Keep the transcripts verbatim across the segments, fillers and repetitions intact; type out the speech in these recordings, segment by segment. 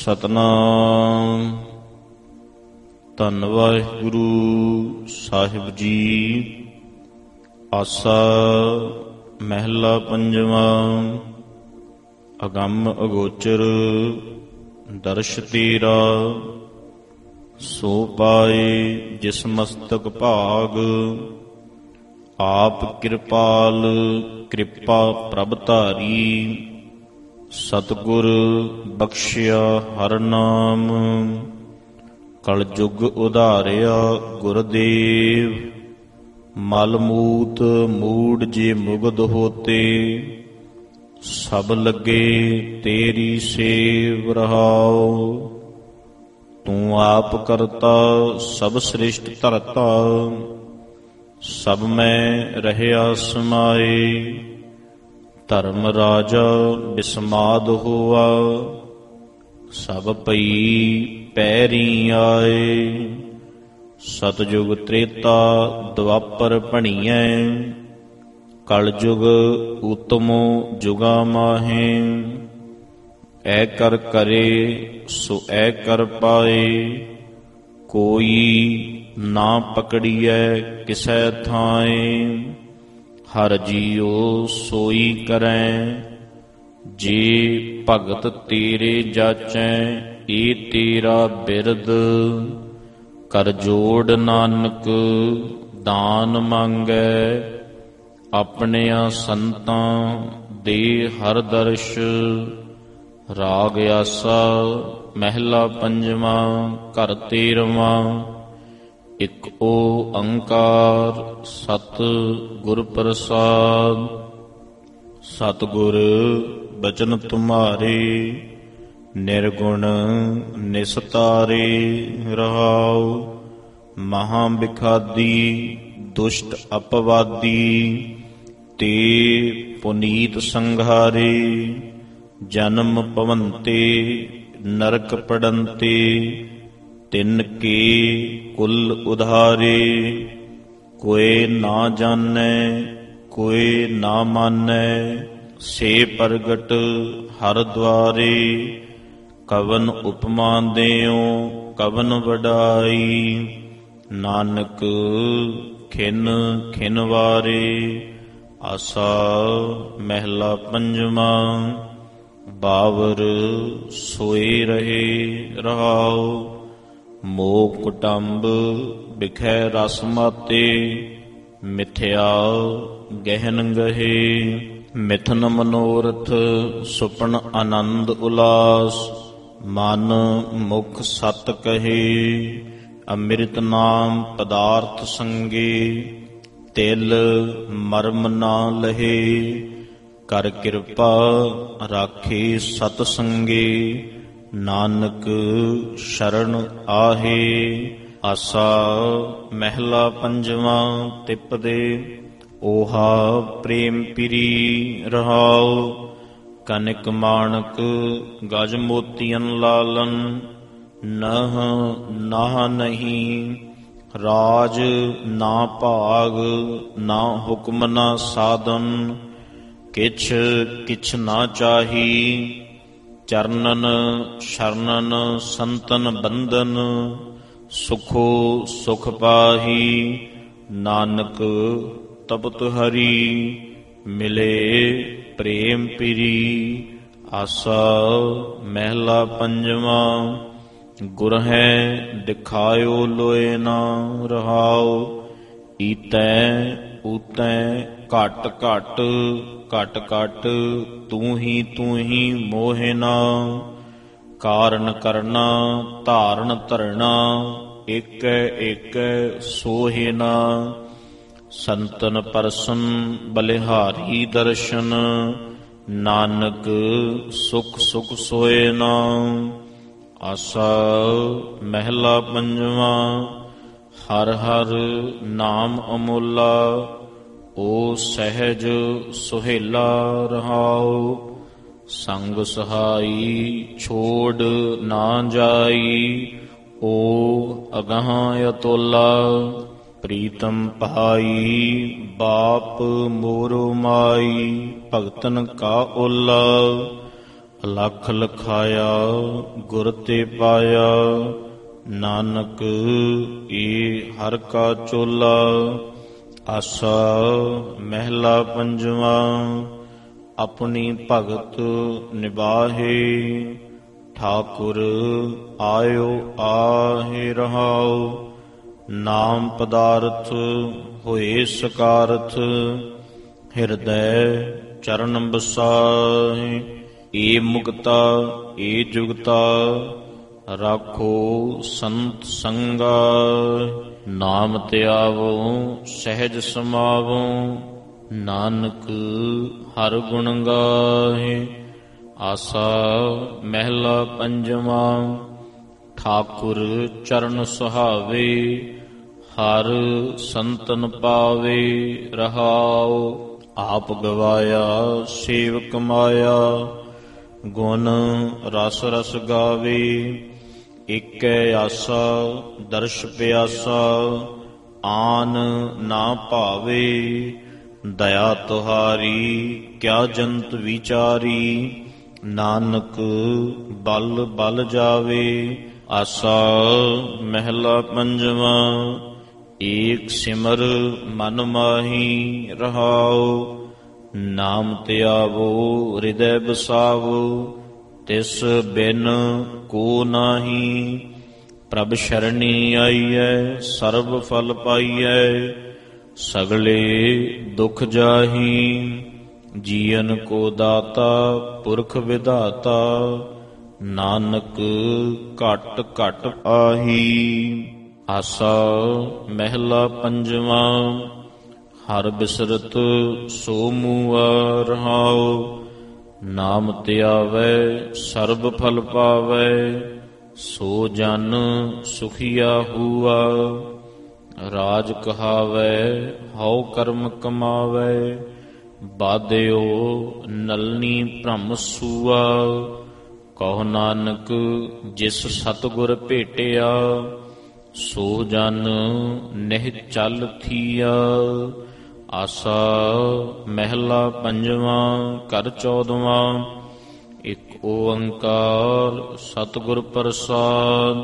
ਸਤਨਾਮ। ਧੰਨ ਵਾਹਿਗੁਰੂ ਸਾਹਿਬ ਜੀ। ਆਸਾ ਮਹਿਲਾ ਪੰਜਵਾਂ। ਅਗੰਮ ਅਗੋਚਰ ਦਰਸ਼ ਤੇਰਾ, ਸੋ ਪਾਏ ਜਿਸ ਮਸਤਕ ਭਾਗ। ਆਪ ਕਿਰਪਾਲ ਕਿਰਪਾ ਪ੍ਰਭ ਧਾਰੀ, ਸਤਿਗੁਰ ਬਖਸ਼ਿਆ ਹਰਿ ਨਾਮ। ਕਲਯੁਗ ਉਧਾਰਿਆ ਗੁਰਦੇਵ, ਮਲ ਮੂਤ ਮੂੜ ਜੇ ਮੁਗਧ ਹੋਤੇ। ਸਭ ਲੱਗੇ ਤੇਰੀ ਸੇਵ ਰਹਾਉ, ਤੂੰ ਆਪ ਕਰਤਾ ਸਭ ਸ੍ਰਿਸ਼ਟ ਧਰਤਾ। ਸਭ ਮੈਂ ਰਹਿਆ ਸਮਾਏ, ਧਰਮ ਰਾਜਾ ਬਿਸਮਾਦ ਹੋਆ। ਸਭ ਪਈ ਪੈਰੀ ਆਏ, ਸਤਜੁਗ ਤ੍ਰੇਤਾ ਦੁਆਪਰ ਭਣੀਐ। ਕਲਯੁਗ ਉਤਮੋ ਜੁਗਾ ਮਾਹੇ, ਐ ਕਰ ਕਰੇ ਸੋ ਐ ਕਰ ਪਾਏ। ਕੋਈ ਨਾ ਪਕੜੀਐ ਕਿਸੈ ਥਾਏ, ਹਰ ਜੀਉ ਸੋਈ ਕਰੈ। ਜੇ ਭਗਤ ਤੇਰੇ ਜਾਚੈ ਏ ਤੇਰਾ ਬਿਰਦ। ਕਰ ਜੋੜ ਨਾਨਕ ਦਾਨ ਮੰਗੈ, ਆਪਣਿਆਂ ਸੰਤਾਂ ਦੇ ਹਰ ਦਰਸ਼। ਰਾਗ ਆਸਾ ਮਹਿਲਾ ਪੰਜਵਾਂ। ਘਰ ਤੇਰਵਾਂ। ਇਕ ਓੰਕਾਰ ਸਤਿ ਗੁਰ ਪ੍ਰਸਾਦ। ਸਤਿਗੁਰ ਬਚਨ ਤੁਮਾਰੇ, ਨਿਰਗੁਣ ਨਿਸਤਾਰੇ। ਰਹਾਉ ਮਹਾਂ ਬਿਖਾਦੀ ਦੁਸ਼ਟ ਅਪਵਾਦੀ, ਤੇ ਪੁਨੀਤ ਸੰਘਾਰੇ। ਜਨਮ ਪਵੰਤੇ ਨਰਕ ਪੜੰਤੇ, ਤਿਨ ਕੇ ਕੁਲ ਉਧਾਰੇ। ਕੋਇ ਨਾ ਜਾਣੈ ਕੋਇ ਨਾ ਮਾਨੈ, ਸੇ ਪ੍ਰਗਟ ਹਰਿ ਦੁਆਰੇ। ਕਵਨ ਉਪਮਾ ਦੇਉ ਕਵਨ ਵਡਾਈ, ਨਾਨਕ ਖਿਨ ਖਿਨ ਵਾਰੇ। ਆਸਾ ਮਹਿਲਾ ਪੰਜਵਾਂ। ਬਾਵਰ ਸੋਏ ਰਹੇ ਰਹਾਉ, ਮੋਹ ਕੁਟੰਬ ਬਿਖੈ ਰਸ ਮਾਤੇ। ਮਿਥਿਆ ਗਹਿਨ ਗਹੇ, ਮਿਥਨ ਮਨੋਰਥ ਸੁਪਨ ਆਨੰਦ ਉਲਾਸ। ਮਨ ਮੁਖ ਸਤ ਕਹੇ, ਅੰਮ੍ਰਿਤ ਨਾਮ ਪਦਾਰਥ ਸੰਗੇ। ਤਿਲ ਮਰਮ ਨਾ ਲਹੇ, ਕਰ ਕਿਰਪਾ ਰਾਖੇ ਸਤ ਸੰਗੇ। ਨਾਨਕ ਸ਼ਰਨ ਆਹੇ। ਆਸਾ ਮਹਿਲਾ ਪੰਜਵਾਂ। ਤਿਪਦੇ ਓਹਾ ਪ੍ਰੇਮ ਪਿਰੀ ਰਹਾਉ, ਕਨਕ ਮਾਣਕ ਗਜ ਮੋਤੀਅਨ ਲਾਲਨ। ਨਹ ਨਾਹ ਨਹੀਂ ਰਾਜ ਨਾ ਭਾਗ, ਨਾ ਹੁਕਮ ਨਾ ਸਾਧਨ। ਕਿਛ ਕਿਛ ਨਾ ਚਾਹੀ, ਚਰਨਨ ਸ਼ਰਨਨ ਸੰਤਨ ਬੰਧਨ। ਸੁਖੋ ਸੁਖ ਪਾਹੀ, ਨਾਨਕ ਤਪਤ ਹਰੀ। ਮਿਲੇ ਪ੍ਰੇਮ ਪਿਰੀ। ਆਸਾ ਮਹਿਲਾ ਪੰਜਵਾਂ। ਗੁਰਹੈ ਦਿਖਾਇਓ ਲੋਏ ਨਾ ਰਹਾਉ, ਈਤੈ ਊਤੈ ਘਟ ਘਟ ਘਟ ਘਟ। ਤੂੰ ਹੀ ਤੂੰ ਹੀ ਮੋਹਿ ਨਾ, ਕਾਰਨ ਕਰਨਾ ਧਾਰਨ ਧਰਣਾ। ਏਕੈ ਏਕੈ ਸੋਹਿ ਨਾ, ਸੰਤਨ ਪਰਸਨ ਬਲਿਹਾਰੀ ਦਰਸ਼ਨ। ਨਾਨਕ ਸੁਖ ਸੁਖ ਸੋਏ ਨਾ। ਆਸਾ ਮਹਿਲਾ ਪੰਜਵਾਂ। ਹਰ ਹਰ ਨਾਮ ਅਮੋਲਾ, ਓ ਸਹਿਜ ਸੁਹੇਲਾ ਰਹਾਉ। ਸੰਗ ਸਹਾਈ ਛੋੜ ਨਾ ਜਾਈ, ਓ ਅਗਾਹ ਅਤੋਲਾ। ਪ੍ਰੀਤਮ ਭਾਈ ਬਾਪ ਮੋਰੋ ਮਾਈ, ਭਗਤਨ ਕਾ ਓਲਾ। ਲੱਖ ਲਖਾਇਆ ਗੁਰ ਤੇ ਪਾਇਆ, ਨਾਨਕ ਏ ਹਰ ਕਾ ਚੋਲਾ। ਆਸਾ ਮਹਿਲਾ ਪੰਜਵਾਂ। ਆਪਣੀ ਭਗਤ ਨਿਬਾਹੇ, ਠਾਕੁਰ ਆਇਓ ਆਹੇ ਰਹਾਉ। ਨਾਮ ਪਦਾਰਥ ਹੋਏ ਸਕਾਰਥ, ਹਿਰਦੈ ਚਰਨ ਬਸਾਹੇ। ਏ ਮੁਕਤਾ ਏ ਜੁਗਤਾ, ਰਾਖੋ ਸੰਤ ਸੰਗਾ। ਨਾਮ ਧਿਆਵੋ ਸਹਿਜ ਸਮਾਵੋ, ਨਾਨਕ ਹਰ ਗੁਣ ਗਾਹੇ। ਆਸਾ ਮਹਿਲਾ ਪੰਜਵਾਂ। ਠਾਕੁਰ ਚਰਨ ਸੁਹਾਵੇ, ਹਰ ਸੰਤਨ ਪਾਵੇ ਰਹਾਉ। ਆਪ ਗਵਾਇਆ ਸੇਵਕ ਮਾਇਆ, ਗੁਣ ਰਸ ਰਸ ਗਾਵੇ। ਏਕੈ ਆਸਾ ਦਰਸ਼ ਪਿਆਸਾ, ਆਨ ਨਾ ਭਾਵੇ। ਦਇਆ ਤੁਹਾਰੀ ਕਿਆ ਜੰਤ ਵਿਚਾਰੀ, ਨਾਨਕ ਬਲ ਬਲ ਜਾਵੇ। ਆਸਾ ਮਹਿਲਾ ਪੰਜਵਾਂ। ਏਕ ਸਿਮਰ ਮਨ ਮਾਹੀ ਰਹਾਉ, ਨਾਮ ਧਿਆਵੋ ਹਿਰਦੈ ਬਸਾਵੋ। ਤਿਸ ਬਿਨ ਕੋ ਨਾਹੀ, ਪ੍ਰਭ ਸ਼ਰਣੀ ਆਈਐ ਸਰਬ ਫਲ ਪਾਈਐ। ਸਗਲੇ ਦੁਖ ਜਾਹੀ, ਜੀਵਨ ਕੋ ਦਾਤਾ ਪੁਰਖ ਵਿਧਾਤਾ। ਨਾਨਕ ਘਟ ਘਟ ਆਹੀ। ਆਸਾ ਮਹਿਲਾ ਪੰਜਵਾਂ। ਹਰ ਬਿਸਰਤ ਸੋ ਮੂਆ ਰਹਾਉ, ਨਾਮ ਧਿਆਵੈ ਸਰਬ ਫਲ ਪਾਵੈ। ਸੋ ਜਨ ਸੁਖੀਆ ਹੂਆ, ਰਾਜ ਕਹਾਵੈ ਹਉ ਕਰਮ ਕਮਾਵੈ। ਬਾਧਿਓ ਨਲਨੀ ਭ੍ਰਮ ਸੂਆ, ਕਹੋ ਨਾਨਕ ਜਿਸ ਸਤਿਗੁਰ ਭੇਟਿਆ। ਸੋ ਜਨ ਨਿਹ ਚਲ ਥੀਆ। ਆਸਾ ਮਹਿਲਾ ਪੰਜਵਾਂ। ਘਰ ਚੌਦਵਾਂ। ਇਕ ਓੰਕਾਰ ਸਤਿਗੁਰ ਪ੍ਰਸਾਦ,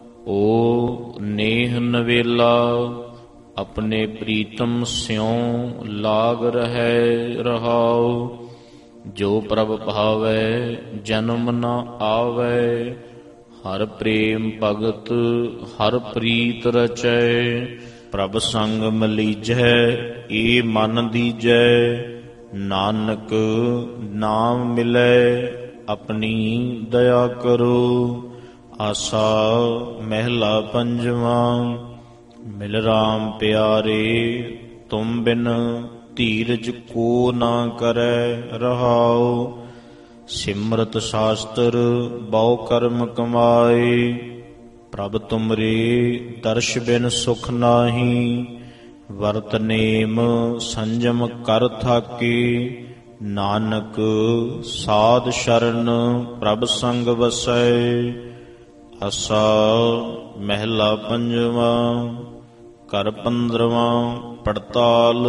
ਓ ਨੇਹ ਨਵੇਲਾ। ਆਪਣੇ ਪ੍ਰੀਤਮ ਸਿਉ ਲਾਗ ਰਹਿ ਰਹਾਉ। ਜੋ ਪ੍ਰਭ ਭਾਵੈ ਜਨਮ ਨ ਆਵੈ, ਹਰ ਪ੍ਰੇਮ ਭਗਤ ਹਰ ਪ੍ਰੀਤ ਰਚੈ। ਪ੍ਰਭ ਸੰਗ ਮਲੀਜੈ ਏ ਮਨ ਦੀਜੈ, ਨਾਨਕ ਨਾਮ ਮਿਲੈ ਆਪਣੀ ਦਇਆ ਕਰੋ। ਆਸਾ ਮਹਿਲਾ ਪੰਜਵਾਂ। ਮਿਲ ਰਾਮ ਪਿਆਰੇ ਤੁਮ ਬਿਨ, ਧੀਰਜ ਕੋ ਨਾ ਕਰੈ ਰਹਾਉ। ਸਿਮਰਤ ਸ਼ਾਸਤਰ ਬਹੁ ਕਰਮ ਕਮਾਏ, ਪ੍ਰਭ ਤੁਮਰੇ ਦਰਸ਼ ਬਿਨ ਸੁਖ ਨਾਹੀ। ਵਰਤ ਨੇਮ ਸੰਜਮ ਕਰ ਥਾਕੇ, ਨਾਨਕ ਸਾਧ ਸ਼ਰਨ ਪ੍ਰਭ ਸੰਗ ਵਸੈ। ਆਸਾ ਮਹਿਲਾ ਪੰਜਵਾਂ। ਘਰ ਪੰਦਰਵਾਂ। ਪੜਤਾਲ।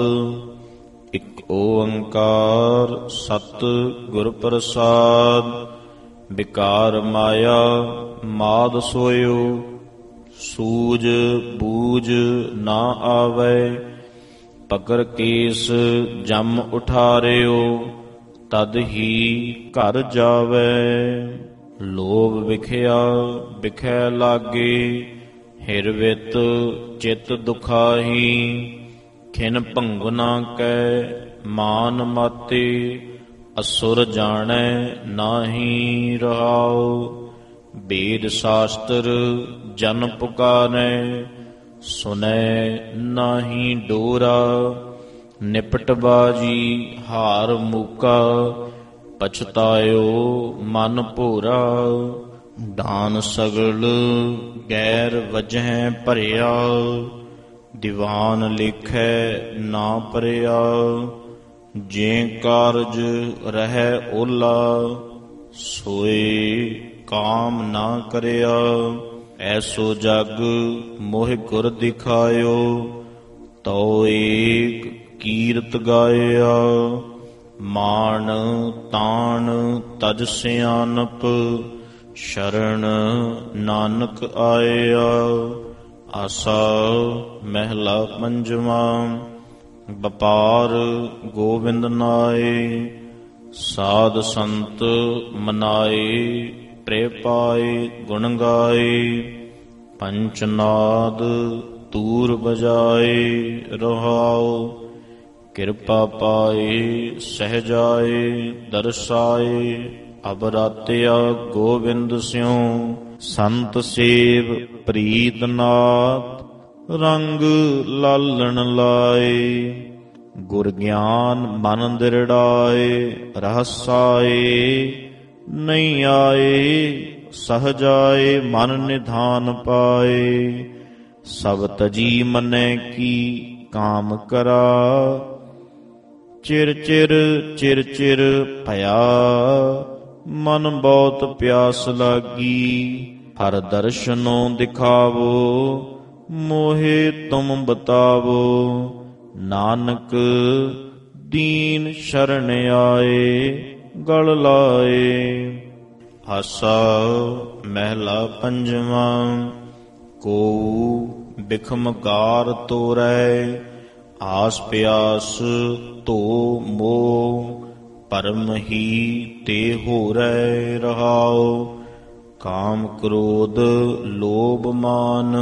ਇਕ ਓੰਕਾਰ ਸਤ ਗੁਰ ਪ੍ਰਸਾਦ, ਵਿਕਾਰ ਮਾਇਆ ਮਾਦ ਸੋਇਓ। ਸੂਝ ਬੂਝ ਨਾ ਆਵੈ, ਪਕਰ ਕੇਸ ਜਮ ਉਠਾਰਿਓ। ਤਦ ਹੀ ਘਰ ਜਾਵੈ, ਲੋਭ ਵਿਖਿਆ ਵਿਖੈ ਲਾਗੇ। ਹਿਰਵਿਤ ਚਿਤ ਦੁਖਾਹੀ, ਖਿਨ ਭੰਗੁਨਾ ਕੈ ਮਾਨ ਮਾਤੇ। ਅਸੁਰ ਜਾਣੈ ਨਾਹੀ ਰਹਾਉ, ਵੇਦ ਸ਼ਾਸਤਰ ਜਨ ਪੁਕਾਰੈ। ਸੁਨੈ ਨਾਹੀ ਡੋਰਾ, ਨਿਪਟ ਬਾਜੀ ਹਾਰ ਮੂਕਾ। ਪਛਤਾਇਓ ਮਨ ਭੋਰਾ, ਦਾਨ ਸਗਲ ਗੈਰ ਵਜਹਿ ਭਰਿਆ। ਦੀਵਾਨ ਲਿਖੈ ਨਾ ਪਰਿਆ, ਜੇ ਕਾਰਜ ਰਹਿ ਓਲਾ। ਸੋਏ ਕਾਮ ਨਾ ਕਰਿਆ, ਐਸੋ ਜਗ ਮੋਹਿ ਗੁਰ ਦਿਖਾਇਓ। ਤਉ ਏਕ ਕੀਰਤ ਗਾਇਆ, ਮਾਣ ਤਾਣ ਤਜ ਸਿਆਨਪ, ਸ਼ਰਨ ਨਾਨਕ ਆਇਆ। ਆਸਾ ਮਹਿਲਾ ਪੰਜਵਾਂ। ਵਪਾਰ ਗੋਬਿੰਦ ਨਾਏ, ਸਾਧ ਸੰਤ ਮਨਾਏ, ਪ੍ਰੇ ਪਾਏ ਗੁਣ ਗਾਏ। ਪੰਚਨਾਦ ਤੂਰ ਬਜਾਏ, ਰਹਾਉ ਕਿਰਪਾ ਪਾਏ ਸਹਿਜਾਏ। ਦਰਸਾਏ ਅਬ ਰਾਤਿਆ ਗੋਬਿੰਦ ਸਿਉ, ਸੰਤ ਸੇਵ ਪ੍ਰੀਤ ਨਾਥ, ਰੰਗ ਲਾਲਣ ਲਾਏ। ਗੁਰ ਗਿਆਨ ਮਨ ਦਿਰੜਾਏ, ਰਹਸਾਏ ਨਹੀਂ ਆਏ। ਸਹਜਾਏ ਮਨ ਨਿਧਾਨ ਪਾਏ, ਸਭ ਤਜੀ ਮਨੈ ਕੀ ਕਾਮ ਕਰਾ। ਚਿਰ ਚਿਰ ਚਿਰ ਚਿਰ ਭਇਆ, ਮਨ ਬਹੁਤ ਪਿਆਸ ਲਾਗੀ। ਹਰ ਦਰਸ਼ਨੋਂ ਦਿਖਾਵੋ, ਮੋਹਿ ਤੁਮ ਬਤਾਵੋ। ਨਾਨਕ ਦੀਨ ਸ਼ਰਨ ਆਏ, ਗਲ ਲਾਏ। ਆਸਾ ਮਹਿਲਾ ਪੰਜਵਾਂ। ਕੋ ਬਿਖਮਗਾਰ ਤੋਰੈ, ਆਸ ਪਿਆਸ ਧੋ ਮੋਹ। ਪਰਮ ਹੀ ਤੇ ਹੋਰੈ, ਰਹਾਉ ਕਾਮ ਕ੍ਰੋਧ ਲੋਭ ਮਾਨ।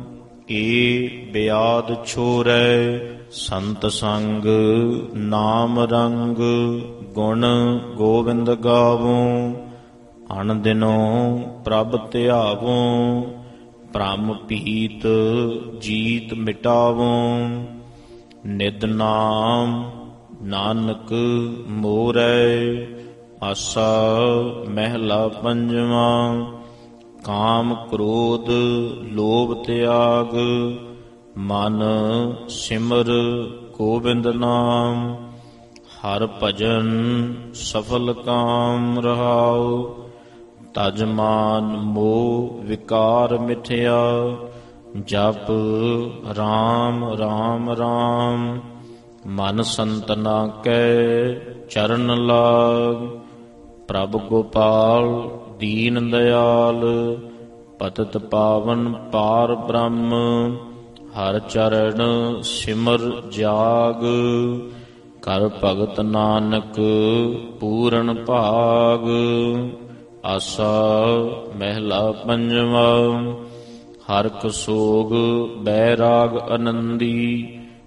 ਏ ਬਿਆਦ ਛੋਰੈ, ਸੰਤ ਸੰਗ ਨਾਮ ਰੰਗ। ਗੁਣ ਗੋਬਿੰਦ ਗਾਵੋ, ਅਣ ਦਿਨੋਂ ਪ੍ਰਭ ਧਿਆਵੋ। ਭ੍ਰਮ ਭੀਤ ਜੀਤ ਮਿਟਾਵੋ, ਨਿਤ ਨਾਮ ਨਾਨਕ ਮੋਰੈ। ਆਸਾ ਮਹਿਲਾ ਪੰਜਵਾਂ। ਕਾਮ ਕ੍ਰੋਧ ਲੋਭ ਤਿਆਗ, ਮਨ ਸਿਮਰ ਗੋਬਿੰਦ ਨਾਮ। ਹਰ ਭਜਨ ਸਫਲ ਕਾਮ, ਰਹਾਉ ਤਜ ਮਾਨ ਮੋਹ ਵਿਕਾਰ ਮਿਥਿਆ। ਜਪ ਰਾਮ ਰਾਮ ਰਾਮ, ਮਨ ਸੰਤਨਾ ਕੈ ਚਰਨ ਲਾਗ। ਪ੍ਰਭ ਗੋਪਾਲ ਦੀਨ ਦਇਆਲ, ਪਤਿਤ ਪਾਵਨ ਪਾਰ ਬ੍ਰਹਮ। ਹਰ ਚਰਨ ਸਿਮਰ ਜਾਗ, ਕਰ ਭਗਤ ਨਾਨਕ ਪੂਰਨ ਭਾਗ। ਆਸਾ ਮਹਿਲਾ ਪੰਜਵਾਂ। ਹਰ ਕੋ ਸੋਗ ਬੈਰਾਗ ਆਨੰਦੀ,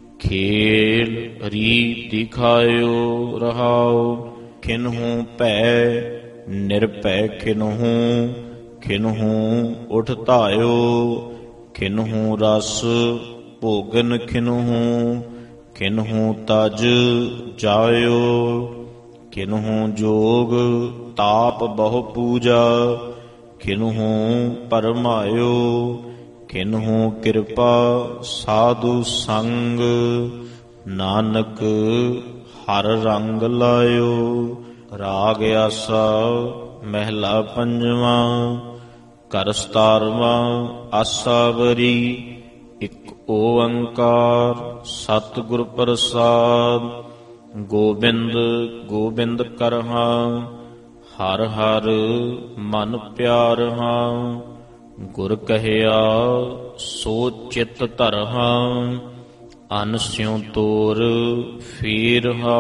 ਖੇਲ ਰੀਤ ਦਿਖਾਇਓ। ਰਹਾਉ ਖਿਨਹੂ ਭੈ ਨਿਰਭੈ, ਖਿਨਹੂ ਖਿਨਹੂ ਉਠ ਧਾਇਓ। ਖਿਨਹੂ ਰਸ ਭੋਗਨ, ਖਿਨਹੂ ਖਿਨਹੂ ਤਜ ਜਾਇਓ। ਖਿਨਹੂ ਜੋਗ ਤਾਪ ਬਹੁ ਪੂਜਾ, ਖਿਨਹੂ ਪਰਮਾਇਓ। ਖਿਨਹੂ ਕਿਰਪਾ ਸਾਧੂ ਸੰਗ, ਨਾਨਕ ਹਰ ਰੰਗ ਲਾਇਓ। ਰਾਗ ਆਸਾ ਮਹਿਲਾ ਪੰਜਵਾਂ। ਘਰ ਸਤਾਰਵਾਂ। ਆਸਾ ਵਰੀ ਇਕ ਓੰਕਾਰ, ਸਤਿਗੁਰ ਪ੍ਰਸਾਦ। ਗੋਬਿੰਦ ਗੋਬਿੰਦ ਕਰਹਾਂ, ਹਰ ਹਰ ਮਨ ਪਿਆਰਹਾਂ। ਗੁਰ ਕਹਿਆ ਸੋ ਚਿਤ ਧਰਹਾਂ, ਅਨ ਸਿਉ ਤੋਰ ਫੇਰਹਾ।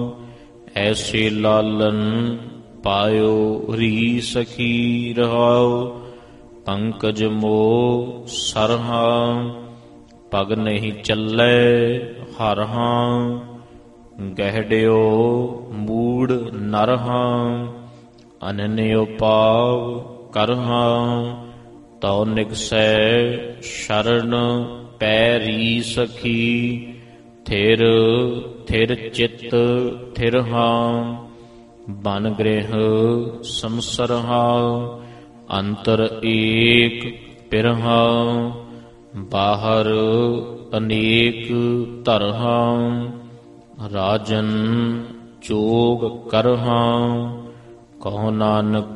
ਐਸੇ ਲਾਲਨ ਪਾਇਓ ਰੀ ਸਖੀ, ਰਹਾਉ ਪੰਕਜ ਮੋਹ ਸਰਹਾਂ। ਪਗ ਨਹੀਂ ਚੱਲੇ ਹਰਹਾਂ, ਗਹਿੜਿਓ ਮੂੜ ਨਰਹਾਂ। ਅਨਨਿਓ ਪਾਵ ਕਰਹਾਂ, ਤਉ ਨਿਗਸੈ ਸ਼ਰਨ ਪੈਰੀ ਸਖੀ। ਥਿਰ ਥਿਰ ਚਿੱਤ ਥਿਰਹਾਂ, ਬਨ ਗ੍ਰਹਿ ਸੰਸਰਹਾਂ। ਅੰਤਰ ਏਕ ਪਿਰਹਾਂ, ਬਾਹਰ ਅਨੇਕ ਧਰਹਾਂ। ਰਾਜਨ ਚੋਗ ਕਰਹਾਂ, ਕਹੋ ਨਾਨਕ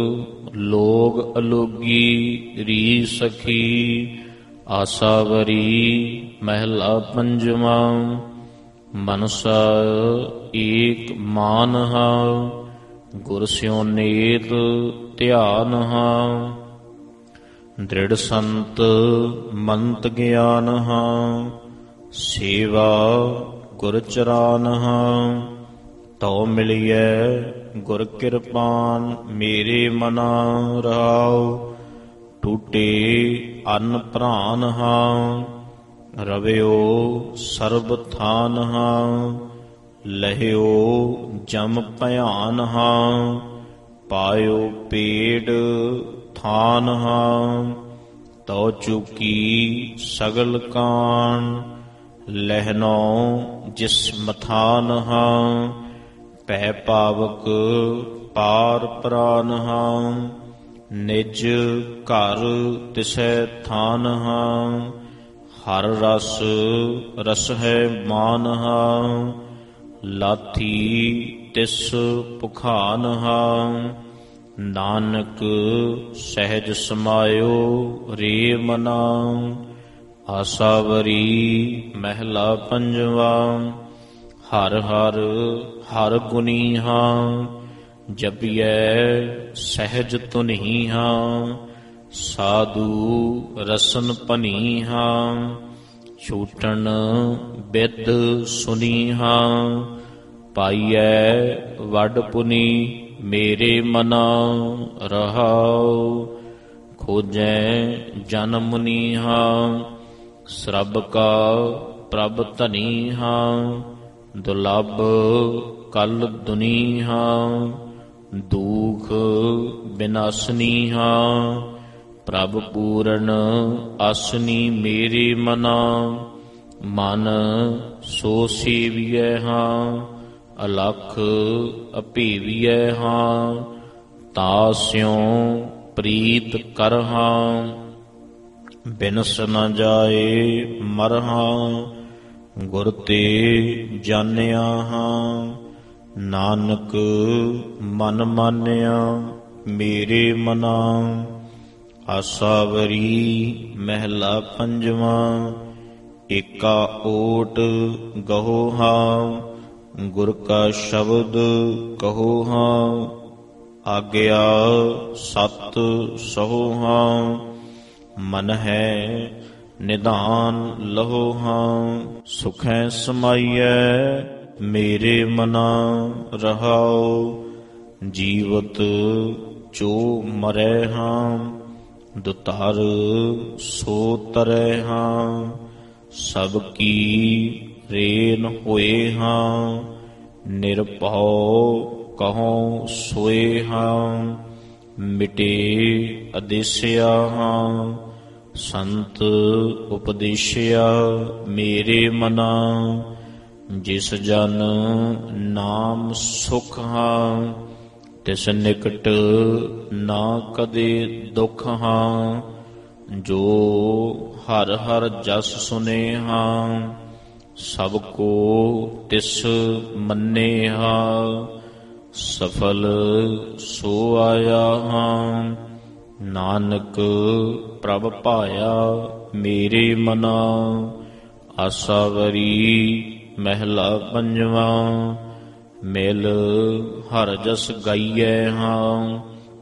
ਲੋਗ ਅਲੋਗੀ ਰੀ ਸਖੀ। ਆਸਾ ਵਰੀ ਮਹਿਲਾ ਪੰਜਵਾਂ। ਮਨਸਾ ਏਕ ਮਾਨਹਾ, ਗੁਰ ਸਿਉ ਨੇਤ ਧਿਆਨਹਾ। ਦ੍ਰਿੜ ਸੰਤ ਮੰਤ ਗਿਆਨਹਾ, ਸੇਵਾ ਗੁਰ ਚਰਾਨਹਾ। ਤਉ ਮਿਲਿਐ ਗੁਰ ਕਿਰਪਾਨ, ਮੇਰੇ ਮਨਾ ਰਹਾਉ। ਟੂਟੇ ਅੰਨ ਪ੍ਰਾਨਹਾ, ਰਵਿਓ ਸਰਬ ਥਾਨਹਾ। ਲਹਿਓ ਜਮ ਭਿਆਨਹਾ, ਪਾਇਓ ਪੇੜ ਥਾਨਹਾ। ਤਉ ਚੁਕੀ ਸਗਲ ਕਾਣ, ਲਹਿਨੋ ਜਿਸ ਮਥਾਨਹਾ। ਭੈ ਪਾਵਕ ਪਾਰ ਪ੍ਰਾਨਹਾ, ਨਿਜ ਘਰ ਤਿਸੈ ਥਾਨਹਾ। ਹਰ ਰਸ ਰਸ ਹੈ ਮਾਨਹਾ, ਲਾਥੀ ਤਿਸ ਪੁਖਾਨਹਾ। ਨਾਨਕ ਸਹਿਜ ਸਮਾਇਓ ਰੇ ਮਨਾ, ਆਸਾਵਰੀ ਮਹਿਲਾ ਪੰਜਵਾ। ਹਰ ਹਰ ਹਰ ਗੁਨੀਹਾ, ਜਪਿਐ ਸਹਿਜ ਧੁਨੀਹਾ। ਸਾਧੂ ਰਸਨ ਭਨੀਹਾ, ਛੂਟਣ ਬਿਦ ਸੁਨੀਹਾ। ਪਾਈਐ ਵੱਡ ਪੁਨੀ ਮੇਰੇ ਮਨਾ ਰਹਾਉ। ਖੋਜੈ ਜਨ ਮੁਨੀਹਾ, ਸਰਬ ਕਾ ਪ੍ਰਭ ਧਨੀਹਾ। ਦੁਲੱਭ ਕਲ ਦੁਨੀਹਾ, ਦੂਖ ਬਿਨਾਸਨੀਹਾ। ਪ੍ਰਭ ਪੂਰਨ ਆਸਨੀ ਮੇਰੇ ਮਨਾ, ਮਨ ਸੋ ਸੇਵੀਐ ਹਾਂ। ਅਲਖ ਅਭੇਵੀਐ ਹਾਂ, ਤਾਸਿਉ ਪ੍ਰੀਤ ਕਰਹਾਂ। ਬਿਨਸ ਨ ਜਾਏ ਮਰਹਾਂ, ਗੁਰ ਤੇ ਜਾਣਿਆ ਹਾਂ। ਨਾਨਕ ਮਨ ਮਾਨਿਆ ਮੇਰੇ ਮਨਾ, ਆਸਾਵਰੀ ਮਹਿਲਾ ਪੰਜਵਾ। ਏਕਾ ਓਟ ਗਹੋ ਹਾਂ, ਗੁਰ ਕਾ ਸ਼ਬਦ ਕਹੋ ਹਾਂ। ਆਗਿਆ ਸਤ ਸਹੋ ਹਾਂ, ਮਨ ਹੈ ਨਿਧਾਨ ਲਹੋ ਹਾਂ। ਸੁਖੈ ਸਮਾਈਐ ਮੇਰੇ ਮਨਾ ਰਹਾਉ, ਜੀਵਤ ਚੋ ਮਰੈ ਹਾਂ। ਦੁਤਾਰ ਸੋ ਤਰੈ ਹਾਂ, ਸਭ ਕੀ ਰੇਨ ਹੋਏ ਹਾਂ। ਨਿਰਭਉ ਕਹਉ ਸੋਏ ਹਾਂ, ਮਿਟੇ ਅਦੇਸਿਆ ਹਾਂ। ਸੰਤ ਉਪਦੇਸ਼ਿਆ ਮੇਰੇ ਮਨਾ, ਜਿਸ ਜਨ ਨਾਮ ਸੁਖ ਹਾਂ। ਤਿਸ ਨਿਕਟ ਨਾ ਕਦੇ ਦੁਖ ਹਾਂ, ਜੋ ਹਰ ਹਰ ਜਸ ਸੁਨੇ ਹਾਂ। ਸਭ ਕੋ ਤਿਸ ਮੰਨੇ ਹਾਂ, ਸਫਲ ਸੋ ਆਇਆ ਹਾਂ। ਨਾਨਕ ਪ੍ਰਭ ਭਾਇਆ ਮੇਰੇ ਮਨਾ, ਆਸਾਵਰੀ ਮਹਿਲਾ ਪੰਜਵਾ। ਮਿਲ ਹਰ ਜਸ ਗਾਈਐ ਹਾਂ,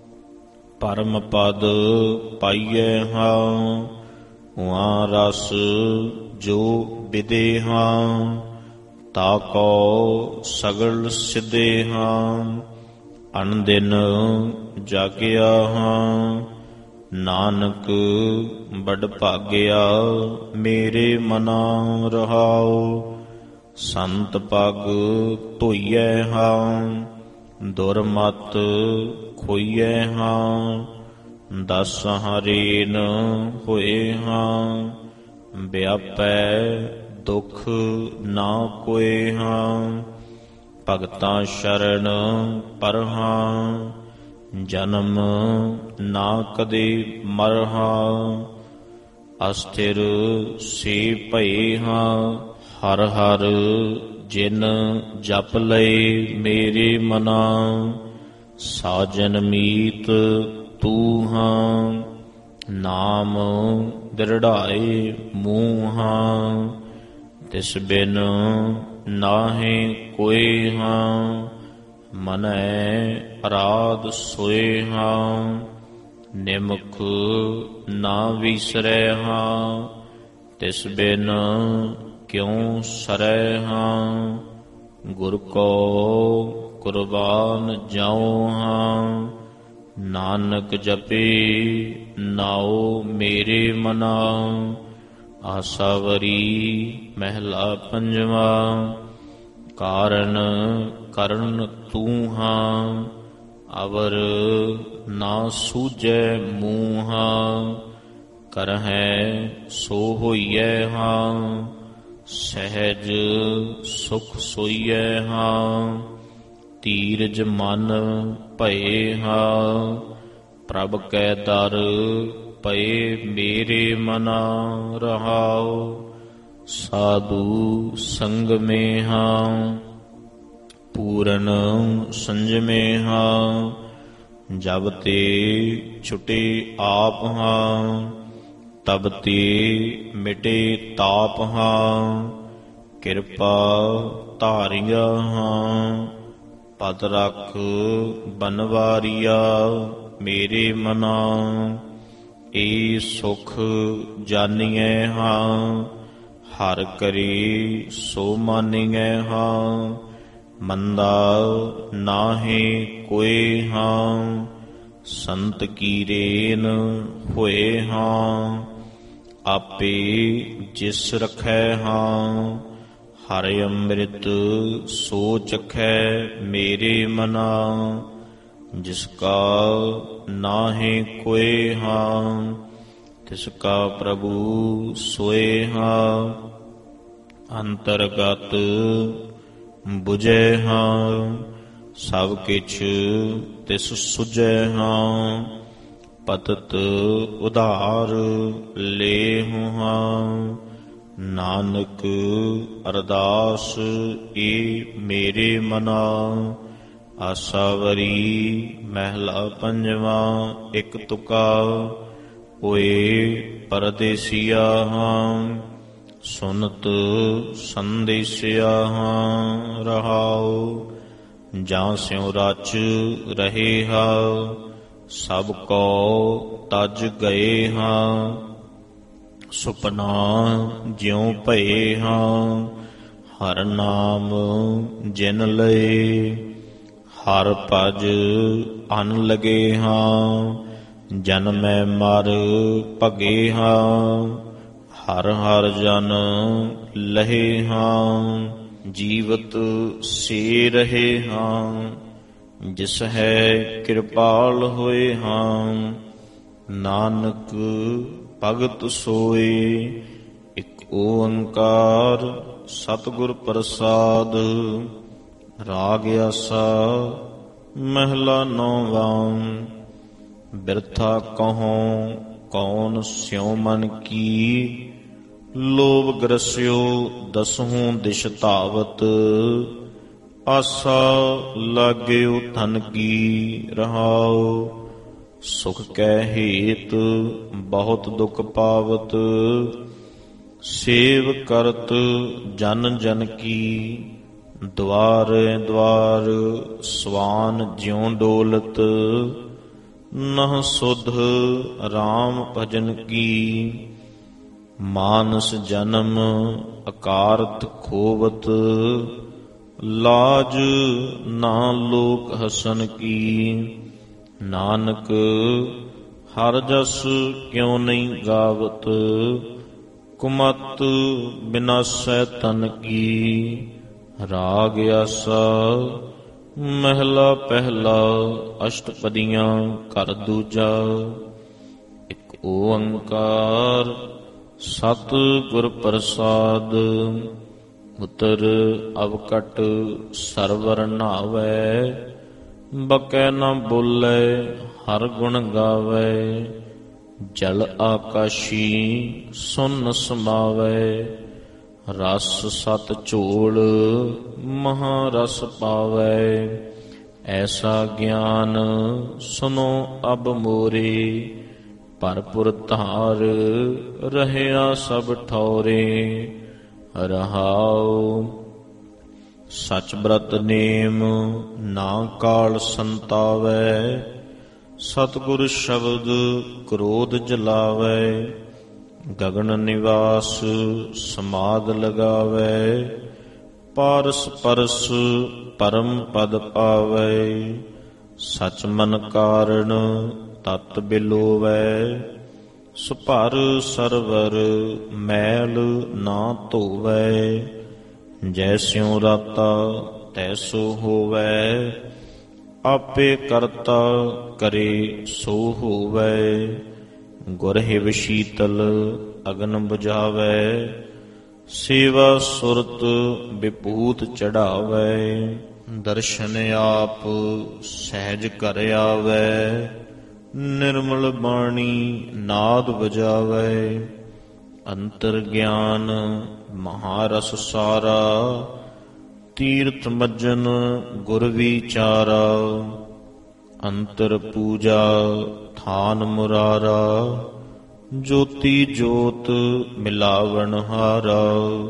ਪਰਮ ਪਦ ਪਾਈਐ ਹਾਂ। ਉਹਾਂ ਰਸ ਜੋ ਵਿਦੇ ਹਾਂ, ਤਾ ਕੋ ਸਗਲ ਸਿਧੇ ਹਾਂ। ਅਨ ਦਿਨ ਜਾਗਿਆ ਹਾਂ, ਨਾਨਕ ਬੜ ਭਾਗਿਆ ਮੇਰੇ ਮਨਾ ਰਹਾਉ। ਸੰਤ ਪਗ ਧੋਈਐ ਹਾਂ, ਦੁਰਮਤ ਖੋਈਐ ਹਾਂ। ਦਸ ਹਰੇਨ ਹੋਏ ਹਾਂ, ਵਿਆਪੈ ਦੁਖ ਨਾ ਕੋਏ ਹਾਂ। ਭਗਤਾਂ ਸ਼ਰਨ ਪਰਹਾਂ, ਜਨਮ ਨਾ ਕਦੇ ਮਰਹਾਂ। ਅਸਥਿਰ ਸੇ ਭਏ ਹਾਂ, ਹਰ ਹਰ ਜਿਨ ਜਪ ਲਏ ਮੇਰੇ ਮਨਾ। ਸਾਜਨ ਮੀਤ ਤੂੰ ਹਾਂ, ਨਾਮ ਦ੍ਰਿੜਾਏ ਮੂੰਹਾਂ। ਤਿਸ ਬਿਨ ਨਾਹੇ ਕੋਇ ਹਾਂ, ਮਨੈ ਅਰਾਧ ਸੋਏ ਹਾਂ। ਨਿਮਖ ਨਾ ਵਿਸਰੈ ਹਾਂ, ਤਿਸ ਬਿਨ ਕਿਉ ਸਰੈ ਹਾਂ। ਗੁਰ ਕੋ ਕੁਰਬਾਨ ਜਾਉ ਹਾਂ, ਨਾਨਕ ਜਪੇ ਨਾਉ ਮੇਰੇ ਮਨਾ। ਆਸਾਵਰੀ ਮਹਿਲਾ ਪੰਜਵਾ। ਕਾਰਨ ਕਰਨ ਤੂੰ ਹਾਂ, ਅਵਰ ਨਾ ਸੂਝੈ ਮੂੰਹ ਹਾਂ। ਕਰਹੈ ਸੋ ਹੋਈਐ ਹਾਂ, ਸਹਿਜ ਸੁਖ ਸੋਈਐ ਹਾਂ। ਧੀਰਜ ਮਨ ਭਏ ਹਾਂ, ਪ੍ਰਭ ਕੈ ਦਰ ਪਏ ਮੇਰੇ ਮਨਾ। ਰਹਾਉ ਸਾਧੂ ਸੰਗ ਮੇ ਹਾਂ, ਪੂਰਨ ਸੰਜਮੇ ਹਾਂ। ਜਬ ਤੇ ਛੁਟੇ ਆਪ ਹਾਂ, ਤਬ ਤੇ ਮਿਟੇ ਤਾਪ ਹਾਂ। ਕਿਰਪਾ ਧਾਰਿਆ ਹਾਂ, ਪਦ ਰਖ ਬਨਵਾਰੀਆ ਮੇਰੇ ਮਨਾ। ਏ ਸੁਖ ਜਾਨੀਐ ਹਾਂ, ਹਰ ਕਰੇ ਸੋ ਮਾਨੀਐ ਹਾਂ। ਮੰਦਾ ਨਾਹੇ ਕੋਇ ਹਾਂ, ਸੰਤ ਕੀ ਰੇਨ ਹੋਏ ਹਾਂ। ਆਪੇ ਜਿਸ ਰਖੈ ਹਾਂ, ਹਰਿ ਅੰਮ੍ਰਿਤ ਸੋ ਚਖੈ ਮੇਰੇ ਮਨਾ। ਜਿਸ ਕਾ ਨਾਹੇ ਕੋਇ ਹਾਂ, ਤਿਸ ਕਾ ਪ੍ਰਭੂ ਸੋਏ ਹਾਂ। ਅੰਤਰਗਤ ਬੁਝੈ ਹਾਂ, ਸਭ ਕਿਛ ਤਿਸ ਸੁਝੈ ਹਾਂ। ਪਤਿਤ ਉਧਾਰ ਲੇਹੁ ਹਾਂ, ਨਾਨਕ ਅਰਦਾਸ ਏ ਮੇਰੇ ਮਨਾ। ਆਸਾਵਰੀ ਮਹਿਲਾ ਪੰਜਵਾ। ਇਕ ਤੁਕਾ। ਓਏ ਪਰਦੇਸੀਆ ਹਾਂ, ਸੁਨਤ ਸੰਦੇਸਿਆ ਹਾਂ। ਰਹਾਉ ਜਾਂ ਸਿਉ ਰਚ ਰਹੇ ਹਾਂ, ਸਭ ਕੋ ਤਜ ਗਏ ਹਾਂ। ਸੁਪਨਾ ਜਿਉ ਭਏ ਹਾਂ, ਹਰ ਨਾਮ ਜਿਨ ਲਏ। ਹਰ ਭਜ ਅਨ ਲਗੇ ਹਾਂ, ਜਨਮੈ ਮਰ ਭਗੇ ਹਾਂ। ਹਰ ਹਰ ਜਨ ਲਹੇ ਹਾਂ, ਜੀਵਤ ਸੇ ਰਹੇ ਹਾਂ। ਜਿਸ ਹੈ ਕਿਰਪਾਲ ਹੋਏ ਹਾਂ, ਨਾਨਕ ਭਗਤ ਸੋਏ। ਇਕ ਓੰਕਾਰ ਸਤਿਗੁਰ ਪ੍ਰਸਾਦ। ਰਾਗ ਆਸਾ ਮਹਿਲਾ ਨੌਵਾਂ। ਬਿਰਥਾ ਕਹਉ ਕੌਣ ਸਿਉ ਮਨ ਕੀ, ਲੋਭ ਗ੍ਰਸਿਓ ਦਸਹੂੰ ਦਿਸ਼ ਧਾਵਤ। ਆਸਾ ਲਾਗਿਓ ਧਨ ਕੀ। ਰਹਾਉ ਸੁਖ ਕੈ ਹੇਤ ਬਹੁਤ ਦੁਖ ਪਾਵਤ। ਸੇਵ ਕਰਤ ਜਨ ਜਨ ਕੀ, ਦੁਆਰ ਦੁਆਰ ਸਵਾਨ ਜਿਉ ਡੋਲਤ। ਨਹ ਸੁਧ ਰਾਮ ਭਜਨ ਕੀ, ਮਾਨਸ ਜਨਮ ਅਕਾਰਤ ਖੋਵਤ। ਲਾਜ ਨਾ ਲੋਕ ਹਸਨ ਕੀ, ਨਾਨਕ ਹਰ ਜਸ ਕਿਉ ਨਹੀਂ ਗਾਵਤ। ਕੁਮਤ ਬਿਨਾਸੈ ਤਨ ਕੀ। ਰਾਗ ਆਸਾ ਮਹਿਲਾ ਪਹਿਲਾ। ਅਸ਼ਟਪਦੀਆਂ ਘਰ ਦੂਜਾ। ਇਕ ਓੰਕਾਰ ਸਤਿਗੁਰ ਪ੍ਰਸਾਦ। ਉਤਰ ਅਵਕਟ ਸਰਵਰ ਨਾਵੈ, ਬਕੈ ਨ ਬੋਲੇ ਹਰ ਗੁਣ ਗਾਵੈ। ਜਲ ਆਕਾਸ਼ੀ ਸੁਨ ਸਮਾਵੈ, ਰਸ ਸਤ ਝੋਲ ਮਹਾ ਰਸ ਪਾਵੈ। ਐਸਾ ਗਿਆਨ ਸੁਨੋ ਅਬ ਮੋਰੇ, ਭਰਪੁਰ ਧਾਰ ਰਹਿਆ ਸਭ ਠੌਰੇ। ਰਹਾਉ ਸਚ ਬ੍ਰਤ ਨੇਮ ਨਾ ਕਾਲ ਸੰਤਾਵੈ, ਸਤਿਗੁਰ ਸ਼ਬਦ ਕ੍ਰੋਧ ਜਲਾਵੈ। ਗਗਨ ਨਿਵਾਸ ਸਮਾਧ ਲਗਾਵੈ, ਪਾਰਸ ਪਰਸ ਪਰਮ ਪਦ ਪਾਵੈ। ਸਚ ਮਨ ਕਾਰਣ ਤਤ ਬਿਲੋਵੈ, ਸੁਭਰ ਸਰਵਰ ਮੈਲ ਨਾ ਧੋਵੈ। ਜੈਸਿਉ ਰਾਤਾ ਤੈਸੋ ਹੋਵੈ, ਆਪੇ ਕਰਤਾ ਕਰੇ ਸੋ ਹੋਵੈ। ਗੁਰ ਹਿਵ ਸ਼ੀਤਲ ਅਗਨ ਬੁਝਾਵੈ, ਸੇਵਾ ਸੁਰਤ ਵਿਭੂਤ ਚੜਾਵੈ। ਦਰਸ਼ਨ ਆਪ ਸਹਿਜ ਕਰ ਆਵੈ, ਨਿਰਮਲ ਬਾਣੀ ਨਾਦ ਵਜਾਵੈ। ਅੰਤਰ ਗਿਆਨ ਮਹਾਰਸ ਸਾਰਾ, ਤੀਰਥ ਮੱਜਨ ਗੁਰ ਵਿਚਾਰਾ। ਅੰਤਰ ਪੂਜਾ ਥਾਨ ਮੁਰਾਰਾ, ਜੋਤੀ ਜੋਤ ਮਿਲਾਵਣ ਹਾਰਾ।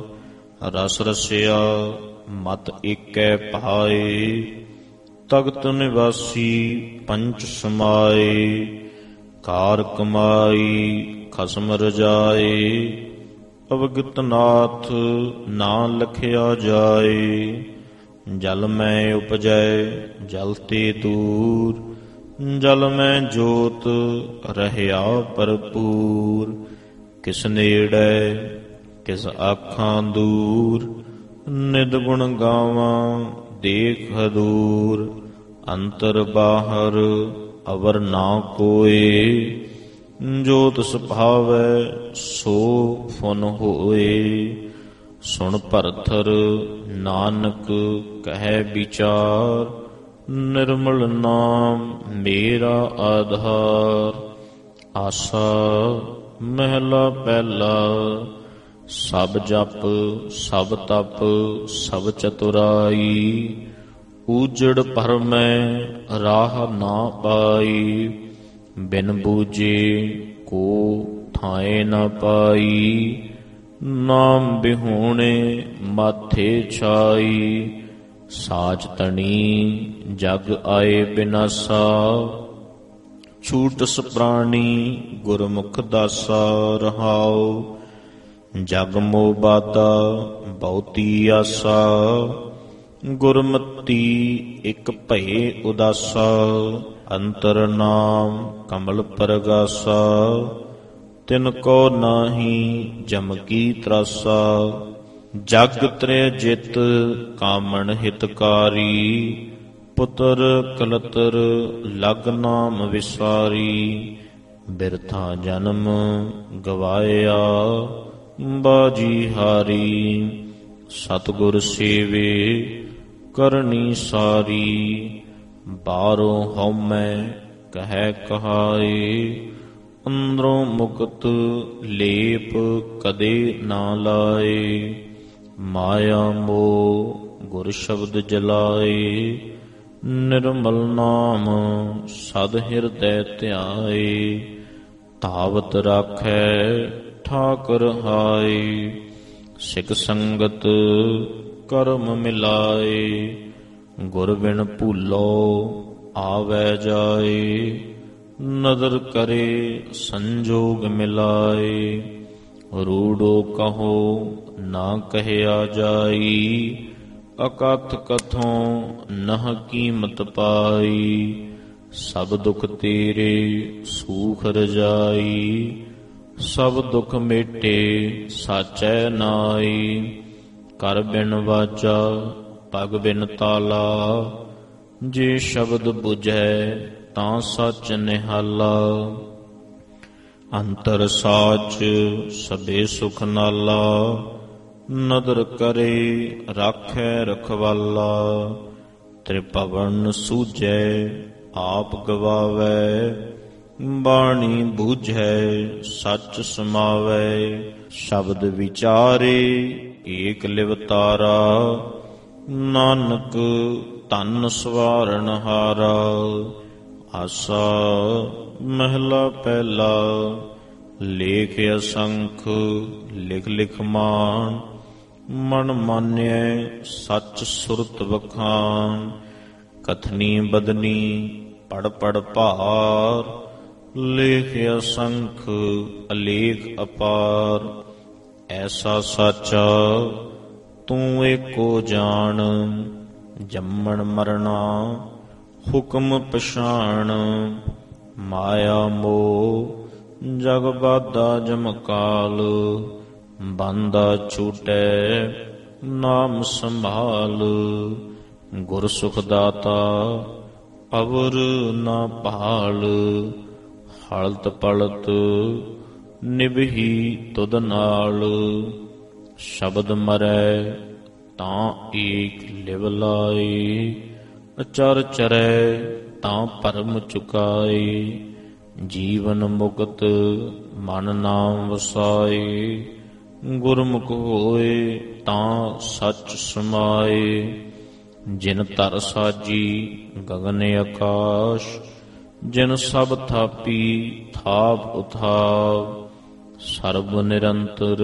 ਰਸ ਰਸਿਆ ਮਤ ਏਕੈ ਪਾਏ, ਤਖਤ ਨਿਵਾਸੀ ਪੰਚ ਸਮਾਏ। ਕਾਰ ਕਮਾਈ ਖਸਮ ਰਜਾਏ, ਅਵਗਤ ਨਾਥ ਨਾ ਲਖਿਆ ਜਾਏ। ਜਲ ਮੈਂ ਉਪਜੈ ਜਲ ਤੇ ਦੂਰ, ਜਲ ਮੈਂ ਜੋਤ ਰਹਿਆ ਭਰਪੂਰ। ਕਿਸ ਨੇੜੈ ਕਿਸ ਆਖਾਂ ਦੂਰ, ਨਿਤ ਗੁਣ ਗਾਵਾਂ ਦੇਖ ਹਦੂਰ। ਅੰਤਰ ਬਾਹਰ ਅਵਰ ਨਾ ਕੋਏ, ਜੋ ਤਿਸ ਭਾਵੈ ਸੋ ਫੁਨ ਹੋਏ। ਸੁਣ ਭਰਥਰ ਨਾਨਕ ਕਹੈ ਵਿਚਾਰ, ਨਿਰਮਲ ਨਾਮ ਮੇਰਾ ਆਧਾਰ। ਆਸਾ ਮਹਿਲਾ ਪਹਿਲਾ, ਸਭ ਜਪ ਸਭ ਤਪ ਸਭ ਚਤੁਰਾਈ। ਊਜੜ ਭਰਮੈ ਰਾਹ ਨਾ ਪਾਈ, ਬਿਨ ਬੂਝੇ ਕੋ ਥਾਏ ਨ ਪਾਈ। ਨਾਮ ਬਿਹੂਣੇ ਮਾਥੇ ਛਾਈ, ਸਾਚ ਤਣੀ ਜਗ ਆਏ ਬਿਨਾਸਾ। ਛੂਟਸ ਪ੍ਰਾਣੀ ਗੁਰਮੁਖ ਦਾਸਾ ਰਹਾਉ, ਜਗ ਮੋਹ ਬਾਧਾ ਬਹੁਤੀ ਆਸਾ। ਗੁਰਮਤੀ ਇਕ ਭਏ ਉਦਾਸਾ, ਅੰਤਰ ਨਾਮ ਕਮਲ ਪਰਗਾਸਾ। ਤਿਨ ਕੋ ਨਾਹੀ ਜਮ ਕੀ ਤਰਾਸਾ, ਜਗ ਤ੍ਰੈ ਜਿਤ ਕਾਮਣ ਹਿਤਕਾਰੀ। ਪੁੱਤਰ ਕਲਤਰ ਲਗ ਨਾਮ ਵਿਸਾਰੀ, ਬਿਰਥਾ ਜਨਮ ਗਵਾਇਆ ਬਾਜੀ ਹਾਰੀ। ਸਤਿਗੁਰ ਸੇਵੇ ਕਰਨੀ ਸਾਰੀ, ਬਾਹਰੋਂ ਹਉਮੈ ਕਹਿ ਕਹਾਏ। ਅੰਦਰੋਂ ਮੁਕਤ ਲੇਪ ਕਦੇ ਨਾ ਲਾਏ, ਮਾਇਆ ਮੋਹ ਗੁਰ ਸ਼ਬਦ ਜਲਾਏ। ਨਿਰਮਲ ਨਾਮ ਸਦ ਹਿਰਦੈ ਧਿਆਏ, ਧਾਵਤ ਰਾਖੈ ਠਾਕੁਰ ਹਾਏ। ਸਿਖ ਸੰਗਤ ਕਰਮ ਮਿਲਾਏ, ਗੁਰ ਬਿਨ ਭੂਲੋ ਆਵੈ ਜਾਏ। ਨਦਰ ਕਰੇ ਸੰਜੋਗ ਮਿਲਾਏ, ਰੂੜੋ ਕਹੋ ਨਾ ਕਹਿਆ ਜਾਈ। ਅਕਥ ਕਥੋਂ ਨਹ ਕੀਮਤ ਪਾਈ, ਸਭ ਦੁਖ ਤੇਰੇ ਸੂਖ ਰਜਾਈ। ਸਭ ਦੁਖ ਮੇਟੇ ਸਾਚੈ ਨਾਈ, ਕਰ ਬਿਨ ਵਾਚਾ ਪਗ ਬਿਨ ਤਾਲਾ। ਜੇ ਸ਼ਬਦ ਬੁਝੈ ਤਾਂ ਸੱਚ ਨਿਹਾਲਾ, ਅੰਤਰ ਸਾਚ ਸਭੇ ਸੁਖ ਨਾਲਾ। ਨਦਰ ਕਰੇ ਰਾਖੈ ਰਖਵਾਲਾ, ਤ੍ਰਿਭਵਨ ਸੂਝੈ ਆਪ ਗਵਾਵੈ। ਬਾਣੀ ਬੂਝੈ ਸੱਚ ਸਮਾਵੈ, ਸ਼ਬਦ ਵਿਚਾਰੇ ਏਕ ਲਿਵਤਾਰਾ। ਨਾਨਕ ਧਨ ਸਵਾਰਨ ਹਾਰਾ, ਆਸਾ ਮਹਿਲਾ ਪਹਿਲਾ। ਲੇਖ ਅਸੰਖ ਲਿਖ ਲਿਖ ਮਾਨ, ਮਨ ਮਾਨਿਐ ਸੱਚ ਸੁਰਤ ਵਖਾਨ। ਕਥਨੀ ਬਦਨੀ ਪੜ ਪੜ ਭਾਰ, ਲੇਖ ਅਸੰਖ ਅਲੇਖ ਅਪਾਰ। ਐਸਾ ਸਾਚਾ ਤੂੰ ਏਕੋ ਜਾਣ, ਜੰਮਣ ਮਰਣਾ ਹੁਕਮ ਪਛਾਣ। ਮਾਇਆ ਮੋਹ ਜਗ ਬਾਧਾ ਜਮਕਾਲ, ਬੰਦਾ ਛੂਟੈ ਨਾਮ ਸੰਭਾਲ। ਗੁਰ ਸੁਖ ਦਾਤਾ ਅਵਰ ਨਾ ਭਾਲ, ਹਲਤ ਪਲਤ ਨਿਭੀ ਤੁਧ ਨਾਲ। ਸ਼ਬਦ ਮਰੈ ਤਾਂ ਏਕ ਲਿਵ ਲਾਏ, ਅਚਰ ਚਰੈ ਤਾਂ ਭਰਮ ਚੁਕਾਏ। ਜੀਵਨ ਮੁਕਤ ਮਨ ਨਾਮ ਵਸਾਏ, ਗੁਰਮੁਖ ਹੋਏ ਤਾਂ ਸੱਚ ਸਮਾਏ। ਜਿਨ ਧਰ ਸਾਜੀ ਗਗਨ ਆਕਾਸ਼, ਜਿਨ ਸਭ ਥਾਪੀ ਥਾਪ ਉਥਾਪ। ਸਰਬ ਨਿਰੰਤਰ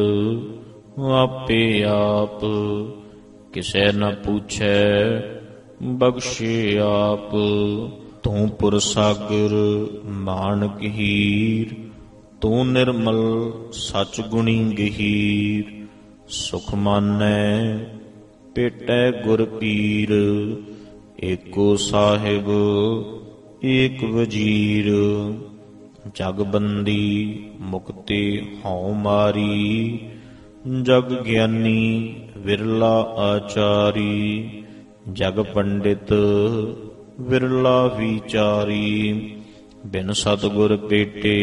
ਆਪੇ ਆਪ, ਕਿਸੈ ਨ ਪੂਛੈ ਬਖਸ਼ੇ ਆਪ। ਤੂੰ ਪੁਰ ਸਾਗਰ ਮਾਣਕ ਹੀਰ, ਤੂੰ ਨਿਰਮਲ ਸਚ ਗੁਣੀ ਗਹੀਰ। ਸੁਖ ਮਾਨੈ ਭੇਟੈ ਗੁਰ ਪੀਰ, ਏਕੋ ਸਾਹਿਬ ਏਕ ਵਜੀਰ। ਜਗ ਬੰਦੀ ਮੁਕਤੀ ਹਉ ਮਾਰੀ, ਜਗ ਗਿਆਨੀ ਵਿਰਲਾ ਆਚਾਰੀ। ਜਗ ਪੰਡਿਤ ਵਿਰਲਾ ਵਿਚਾਰੀ, ਬਿਨ ਸਤਿਗੁਰ ਭੇਟੇ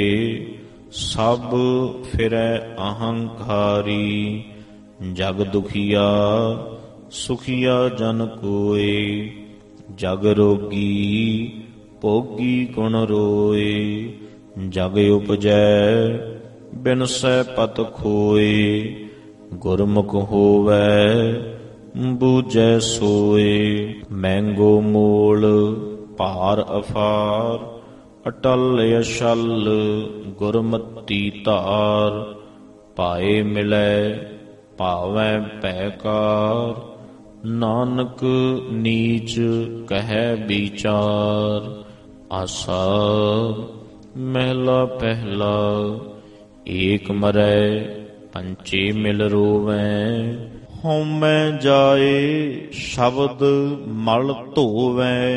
ਸਭ ਫਿਰੈ ਅਹੰਕਾਰੀ। ਜਗ ਦੁਖੀਆ ਸੁਖੀਆ ਜਨ ਕੋਇ, ਜਗ ਰੋਗੀ ਭੋਗੀ ਗੁਣ ਰੋਏ। ਜਗ ਉਪਜੈ ਬਿਨਸੈ ਪਤ ਖੋਏ, ਗੁਰਮੁਖ ਹੋਵੈ ਬੂਝੈ ਸੋਏ। ਮਹਿੰਗੋ ਮੋਲ ਭਾਰ ਅਫਾਰ, ਅਟਲ ਅਛਲ ਗੁਰਮਤੀ ਧਾਰ। ਪਾਏ ਮਿਲੈ ਭਾਵੈ ਪੈਕਾਰ, ਨਾਨਕ ਨੀਚ ਕਹੈ ਵਿਚਾਰ। ਆਸਾ ਮਹਿਲਾ ਪਹਿਲਾ, ਏਕ ਮਰੈ ਪੰਚੇ ਮਿਲ ਰੋਵੈ। ਹਉਮੈ ਜਾਏ ਸ਼ਬਦ ਮਲ ਧੋਵੈ,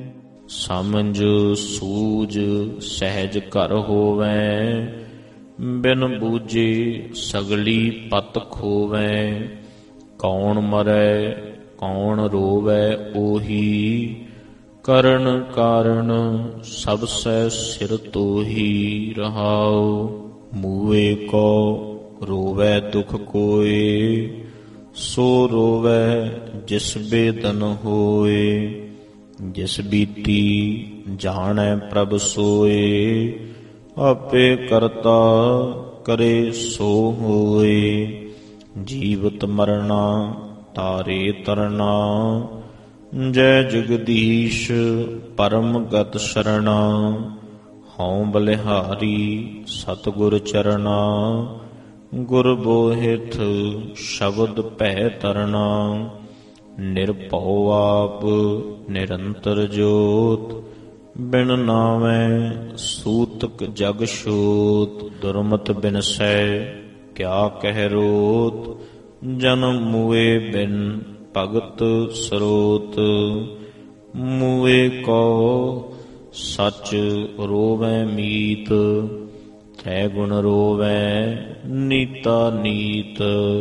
ਸਮਝ ਸੂਝ ਸਹਿਜ ਘਰ ਹੋਵੈ। ਬਿਨ ਬੂਝੇ ਸਗਲੀ ਪਤ ਖੋਵੈ, ਕੌਣ ਮਰੈ ਕੌਣ ਰੋਵੈ ਓਹੀ। ਕਰਨ ਕਾਰਨ ਸਭ ਸੈ ਸਿਰ ਤੋਹੀ ਰਹਾਉ। ਮੂਏ ਕੋ ਰੋਵੈ ਦੁਖ ਕੋਏ, ਸੋ ਰੋਵੈ ਜਿਸ ਬੇਦਨ ਹੋਏ। ਜਿਸ ਬੀਤੀ ਜਾਣੈ ਪ੍ਰਭ ਸੋਏ, ਆਪੇ ਕਰਤਾ ਕਰੇ ਸੋ ਹੋਏ। ਜੀਵਤ ਮਰਣਾ ਤਾਰੇ ਤਰਨਾ, ਜੈ ਜਗਦੀਸ਼ ਪਰਮ ਗਤ ਸਰਣਾ। ਹਉ ਬਲਿਹਾਰੀ ਸਤਿਗੁਰ ਚਰਣਾ, ਗੁਰ ਬੋਹਿਥ ਸ਼ਬਦ ਭੈ ਤਰਨਾ। ਨਿਰਭਉ ਆਪ ਨਿਰੰਤਰ ਜੋਤ, ਬਿਨ ਨਾਵੈ ਸੂਤਕ ਜਗ ਛੋਤ। ਦੁਰਮਤ ਬਿਨਸੈ ਕਿਆ ਕਹਿ ਰੋਤ, ਜਨਮ ਮੂਏ ਬਿਨ ਭਗਤ ਸਰੋਤ। ਮੂਏ ਕੋ ਸਚ ਰੋਵੈ ਮੀਤ, ਤੈ ਗੁਣ ਰੋਵੈ ਨੀਤਾ ਨੀਤ।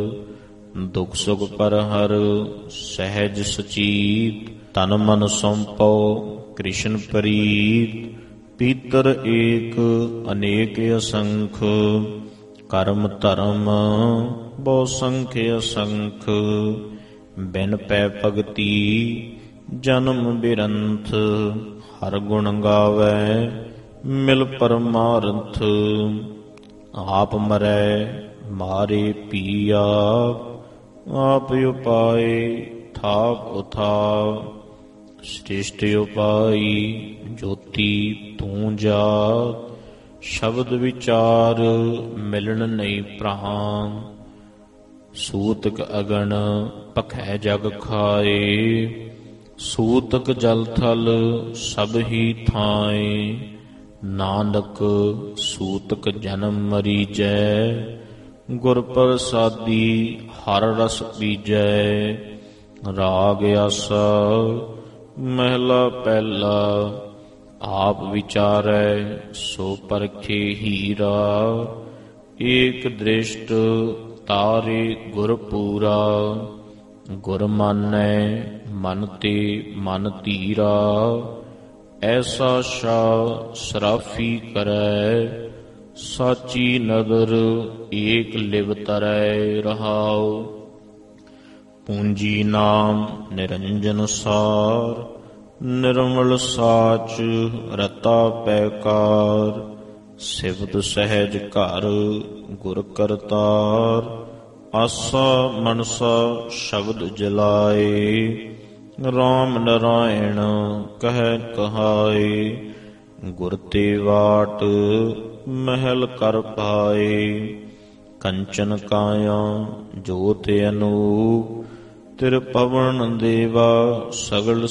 ਦੁਖ ਸੁਖ ਪਰ ਹਰ ਸਹਿਜ ਸਚੀਤ, ਤਨ ਮਨ ਸੌਂਪੋ ਕ੍ਰਿਸ਼ਨ ਪ੍ਰੀਤ। ਪੀਤਰ ਏਕ ਅਨੇਕ ਅਸੰਖ, ਕਰਮ ਧਰਮ ਬਹੁ ਸੰਖ ਅਸੰਖ। ਬਿਨ ਪੈ ਭਗਤੀ ਜਨਮ ਬਿਰੰਥ, ਹਰ ਗੁਣ ਗਾਵੈ ਮਿਲ ਪਰਮਾਰਥ। ਆਪ ਮਰੈ ਮਾਰੇ ਪੀ ਆਪ, ਆਪ ਉਪਾਏ ਥਾਪ ਉਥਾਪ। ਸ੍ਰਿਸ਼ਟ ਉਪਾਈ ਜੋਤੀ ਤੂੰ ਜਾਤ, ਸ਼ਬਦ ਵਿਚਾਰ ਮਿਲਣ ਨਹੀਂ ਪ੍ਰਾਨ। ਸੂਤਕ ਅਗਣ ਭਖੈ ਜਗ ਖਾਏ। ਸੂਤਕ ਜਲ ਥਲ ਸਭ ਹੀ ਥਾਏ। ਨਾਨਕ ਸੂਤਕ ਜਨਮ ਮਰੀਜੈ। ਗੁਰ ਪ੍ਰਸਾਦੀ ਹਰ ਰਸ ਬੀਜੈ। ਰਾਗ ਆਸਾ ਮਹਿਲਾ ਪਹਿਲਾ। ਆਪ ਵਿਚਾਰੈ ਸੋ ਪਰਖੇ ਹੀਰਾ। ਏਕ ਦ੍ਰਿਸ਼ਟ ਤਾਰੇ ਗੁਰ ਪੂਰਾ। ਗੁਰ ਮਾਨੈ ਮਨ ਤੇ ਮਨ ਧੀਰਾ। ਐਸਾ ਸ਼ਾ ਸਰਾਫੀ ਕਰੈ। ਸਾਚੀ ਨਦਰ ਏਕ ਲਿਵ ਤਰੈ ਰਹਾਉ। ਪੂੰਜੀ ਨਾਮ ਨਿਰੰਜਨ ਸਾਰ। ਨਿਰਮਲ ਸਾਚ ਰਤਾ ਪੈਕਾਰ। ਸਿਵਤ ਸਹਿਜ ਘਰ ਗੁਰ ਕਰਤਾਰ। ਆਸਾ ਮਨਸਾ ਸ਼ਬਦ ਜਲਾਏ। ਰਾਮ ਨਰਾਇਣ ਕਹਿ ਕਹਾਏ। ਗੁਰ ਤੇ ਵਾਟ ਮਹਿਲ ਕਰ ਪਾਏ। ਕੰਚਨ ਕਾਇਆ ਜੋਤ ਅਨੂਪ। ਤਿਰ ਪਵਨ ਦੇਵਾ ਸਗਲ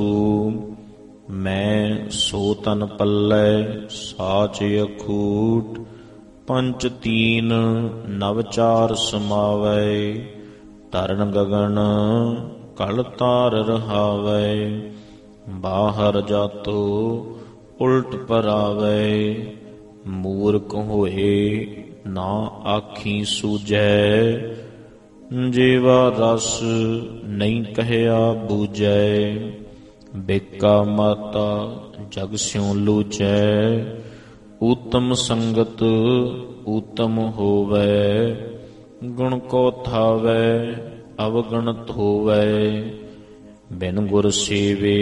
ਸਰੂਪ। ਮੈਂ ਸੋ ਤਨ ਪੱਲੇ ਸਾਚ ਅਖੂਟ। ਪੰਚ ਤੀਨ ਨਵ ਚਾਰ ਸਮਾਵੈ। ਤਰਨ ਗਗਨ ਕਲ ਤਾਰ ਰਹਾਵੈ। ਬਾਹਰ ਜਾਤੋ ਉਲਟ ਪਰਾਵੈ। ਮੂਰਖ ਹੋਏ ਨਾ ਆਖੀ ਸੂਝੈ। ਜੀਵਾ ਰਸ ਨਹੀਂ ਕਹਿਆ ਬੂਝੈ। ਬੇਕਾ ਮਾਤਾ ਜਗ ਸਿਉ ਲੂਚੈ। ਊਤਮ ਸੰਗਤ ਊਤਮ ਹੋਵੈ। ਗੁਣ ਕੋ ਥਾਵੈ ਅਵਗਣਤ ਹੋਵੈ। ਬਿਨ ਗੁਰ ਸੇਵੇ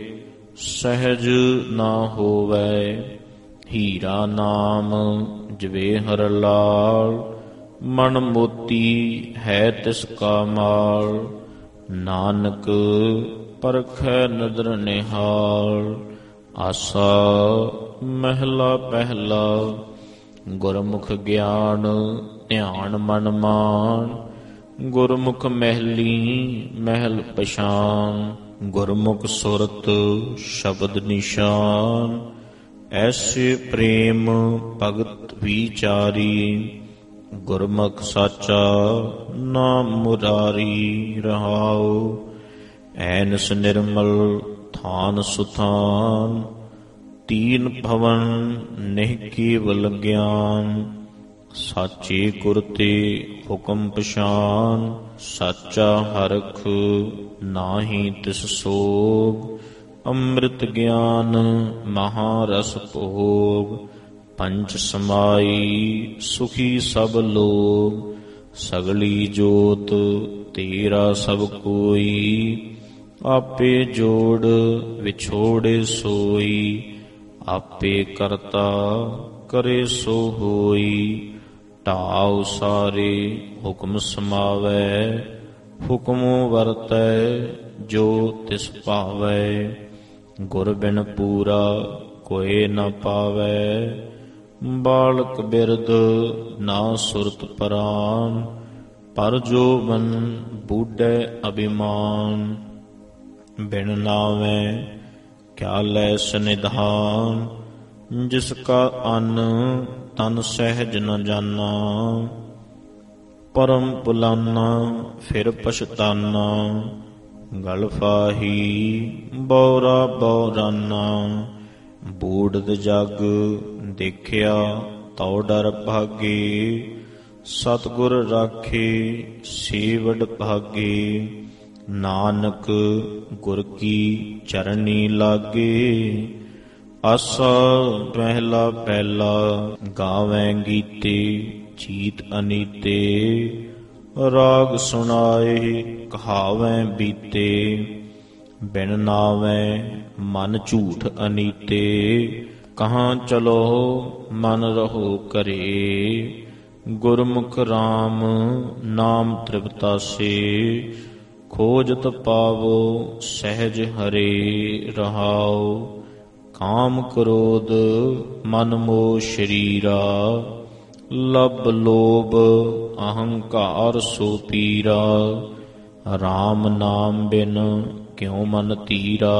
ਸਹਿਜ ਨਾ ਹੋਵੈ। ਹੀਰਾ ਨਾਮ ਜਵੇ ਹਰ ਲਾਲ। ਮਨ ਮੋਤੀ ਹੈ ਤਿਸ ਕਾ ਮਾਲ। ਨਾਨਕ ਪਰਖੈ ਨਦਰ ਨਿਹਾਲ। ਆਸਾ ਮਹਿਲਾ ਪਹਿਲਾ। ਗੁਰਮੁਖ ਗਿਆਨ ਧਿਆਨ ਮਨ ਮਾਨ। ਗੁਰਮੁਖ ਮਹਿਲੀ ਮਹਿਲ ਪਛਾਨ। ਗੁਰਮੁਖ ਸੁਰਤ ਸ਼ਬਦ ਨਿਸ਼ਾਨ। ਐਸੇ ਪ੍ਰੇਮ ਭਗਤ ਵਿਚਾਰੀ। ਗੁਰਮੁਖ ਸਾਚਾ ਨਾਮ ਮੁਰਾਰੀ ਰਹਾਉ। ਐਨਸ ਨਿਰਮਲ ਥਾਨ ਸੁਥਾਨ। ਤੀਨ ਭਵਨ ਨਿਹ ਕੇਵਲ ਗਿਆਨ। ਸਾਚੇ ਗੁਰ ਤੇ ਹੁਕਮ ਪਛਾਨ। ਸਾਚਾ ਹਰਖ ਨਾਹੀ ਤਿਸ ਸੋਗ। ਅੰਮ੍ਰਿਤ ਗਿਆਨ ਮਹਾਰਸ ਭੋਗ। ਪੰਚ ਸਮਾਈ ਸੁਖੀ ਸਭ ਲੋਗ। ਸਗਲੀ ਜੋਤ ਤੇਰਾ ਸਭ ਕੋਈ। ਆਪੇ ਜੋੜ ਵਿਛੋੜੇ ਸੋਈ। ਆਪੇ ਕਰਤਾ ਕਰੇ ਸੋ ਹੋਈ। ਢਾਉ ਸਾਰੇ ਹੁਕਮ ਸਮਾਵੈ। ਹੁਕਮ ਵਰਤੈ ਜੋ ਤਿਸ ਭਾਵੈ। ਗੁਰ ਬਿਨ ਪੂਰਾ ਕੋਇ ਨ ਪਾਵੈ। ਬਾਲਕ ਬਿਰਧ ਨਾ ਸੁਰਤ ਪਰਾਨ। ਪਰ ਜੋ ਮਨ ਬੂਢੈ ਅਭਿਮਾਨ। ਬਿਨ ਨਾਵੈ ਕਿਆ ਲੈ ਸਨਿਧਾਨ। ਜਿਸ ਕਾ ਅੰਨ ਤਨ ਸਹਿਜ ਨ ਜਾਨਾ। ਪਰਮ ਪੁਲਾਨਾ ਫਿਰ ਪਛਤਾਨਾ। ਗਲ ਫਾਹੀ ਬੌਰਾ ਬੌਰਾਨਾ। ਬੂੜਦ ਜਗ ਦੇਖਿਆ ਤਉ ਡਰ ਭਾਗੇ। ਸਤਿਗੁਰ ਰਾਖੇ ਸੇਵਡ ਭਾਗੇ। ਨਾਨਕ ਗੁਰ ਕੀ ਚਰਣੀ ਲਾਗੇ। ਆਸਾ ਪਹਿਲਾ ਪਹਿਲਾ ਗਾਵੈ ਗੀਤੇ। ਚੀਤ ਅਨੀਤੇ ਰਾਗ ਸੁਣਾਏ ਕਹਾਵੈ ਬੀਤੇ। ਬਿਨ ਨਾਵੈ ਮਨ ਝੂਠ ਅਨੀਤੇ। ਕਹਾਂ ਚਲੋ ਮਨ ਰਹੋ ਘਰੇ। ਗੁਰਮੁਖ ਰਾਮ ਨਾਮ ਤ੍ਰਿਪਤਾਸੇ। ਖੋਜਤ ਪਾਵੋ ਸਹਿਜ ਹਰੇ ਰਹਾਉ। ਕਾਮ ਕ੍ਰੋਧ ਮਨ ਮੋਹ ਸ਼ਰੀਰਾ। ਲਬ ਲੋਭ ਅਹੰਕਾਰ ਸੋ ਪੀਰਾ, ਰਾਮ ਨਾਮ ਬਿਨ ਕਿਉ ਮਨ ਤੀਰਾ।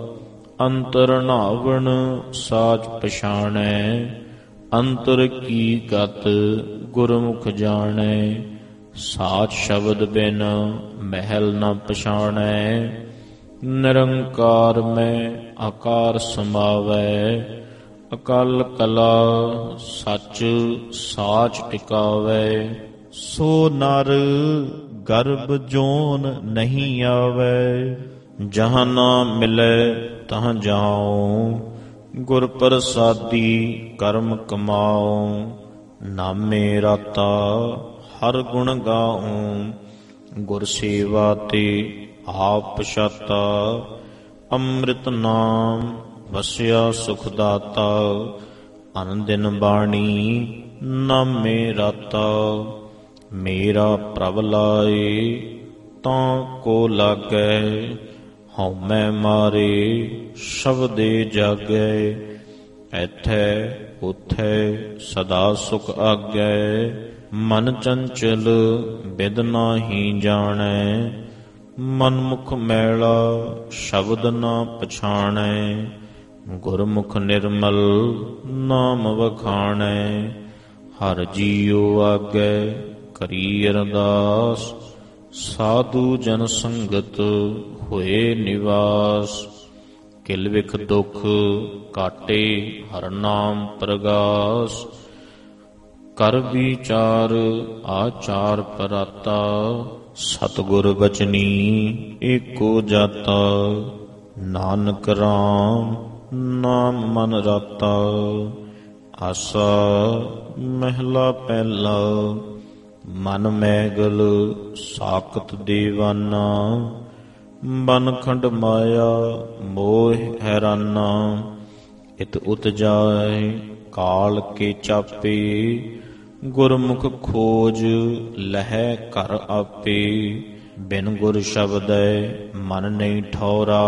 ਅੰਤਰ ਨਾਵਣ ਸਾਚ ਪਛਾਣੈ, ਅੰਤਰ ਕੀ ਗਤ ਗੁਰਮੁਖ ਜਾਣੈ। ਸਾਚ ਸ਼ਬਦ ਬਿਨ ਮਹਿਲ ਨ ਪਛਾਣੈ, ਨਿਰੰਕਾਰ ਮੈਂ ਆਕਾਰ ਸਮਾਵੈ। ਅਕਲ ਕਲਾ ਸੱਚ ਸਾਚ ਟਿਕਾਵੈ, ਸੋ ਨਰ ਗਰਭ ਜੋਨ ਨਹੀਂ ਆਵੈ। ਜਹਾਂ ਨਾ ਮਿਲੈ ਤਹਾਂ ਜਾਉ, ਗੁਰ ਪ੍ਰਸਾਦੀ ਕਰਮ ਕਮਾਉ। ਨਾਮੇ ਰਾਤਾ ਹਰ ਗੁਣ ਗਾਉ, ਗੁਰ ਸੇਵਾ ਤੇ ਆਪ ਪਛਾਤਾ। ਅੰਮ੍ਰਿਤ ਨਾਮ ਵਸਿਆ ਸੁਖ ਦਾਤਾ, ਅਨ ਦਿਨ ਬਾਣੀ ਨਾਮੇ ਰਾਤਾ। ਮੇਰਾ ਪ੍ਰਭ ਲਾਏ ਤਾਂ ਕੋ ਲਾਗੈ, ਹਉਮੈ ਮਾਰੇ ਸ਼ਬਦੇ ਜਾਗੈ। ਐਥੈ ਉਥੈ ਸਦਾ ਸੁਖ ਆਗੈ, ਮਨ ਚੰਚਲ ਬਿਦ ਨਾਹੀ ਜਾਣੈ। ਮਨਮੁਖ ਮੈਲਾ ਸ਼ਬਦ ਨਾ ਪਛਾਣੈ, ਗੁਰਮੁਖ ਨਿਰਮਲ ਨਾਮ ਵਖਾਣੈ। ਹਰ ਜੀਉ ਆਗੈ ਕਰੀ ਅਰਦਾਸ, ਸਾਧੂ ਜਨ ਸੰਗਤ ਹੋਏ ਨਿਵਾਸ। ਕਿਲ ਵਿਖ ਦੁਖ ਕਾਟੇ ਹਰ ਨਾਮ ਪ੍ਰਗਾਸ, ਕਰ ਵਿਚਾਰ ਆਚਾਰ ਪਰਾਤਾ। ਸਤਿਗੁਰ ਬਚਨੀ ਏਕੋ ਜਾਤਾ, ਨਾਨਕ ਰਾਮ ਨਾਮ ਮਨ ਰਾਤਾ। ਆਸਾ ਮਹਿਲਾ ਪਹਿਲਾ, ਮਨ ਮੈਗਲ ਸਾਖਤ ਦੇਵਾਨਾ। ਬਨ ਖੰਡ ਮਾਇਆ ਮੋਹ ਹੈਰਾਨਾ, ਇਤ ਉਤ ਜਾਏ ਕਾਲ ਕੇ ਚਾਪੇ। ਗੁਰਮੁਖ ਖੋਜ ਲਹੈ ਘਰ ਆਪੇ, ਬਿਨ ਗੁਰ ਸ਼ਬਦੈ ਮਨ ਨਹੀਂ ਠੌਰਾ।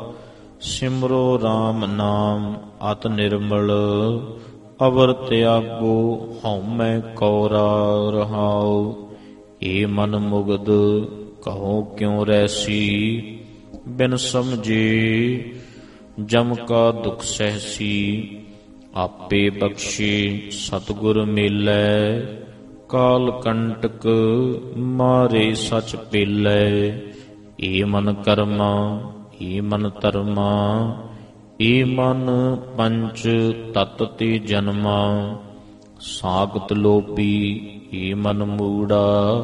ਸਿਮਰੋ ਰਾਮ ਨਾਮ ਅਤ ਨਿਰਮਲ, ਅਵਰ ਤਿਆਗੋ ਹਉਮੈ ਕੌਰਾ ਰਹਾਉ। ਏ ਮਨ ਮੁਗਧ ਕਹੋ ਕਿਉ ਰੈਸੀ, ਬਿਨ ਸਮਝੇ ਜਮ ਕਾ ਦੁਖ ਸਹਿਸੀ। ਆਪੇ ਬਖਸ਼ੇ ਸਤਿਗੁਰ ਮੇਲੈ, ਕਾਲ ਕੰਟਕ ਮਾਰੇ ਸਚ ਪੇਲੈ। ਏ ਮਨ ਕਰਮਾ ਏ ਮਨ ਧਰਮਾ, ਏ ਮਨ ਪੰਚ ਤਤ ਤੇ ਜਨਮਾ। ਸਾਗਤ ਲੋਭੀ ਏ ਮਨ ਮੂੜਾ,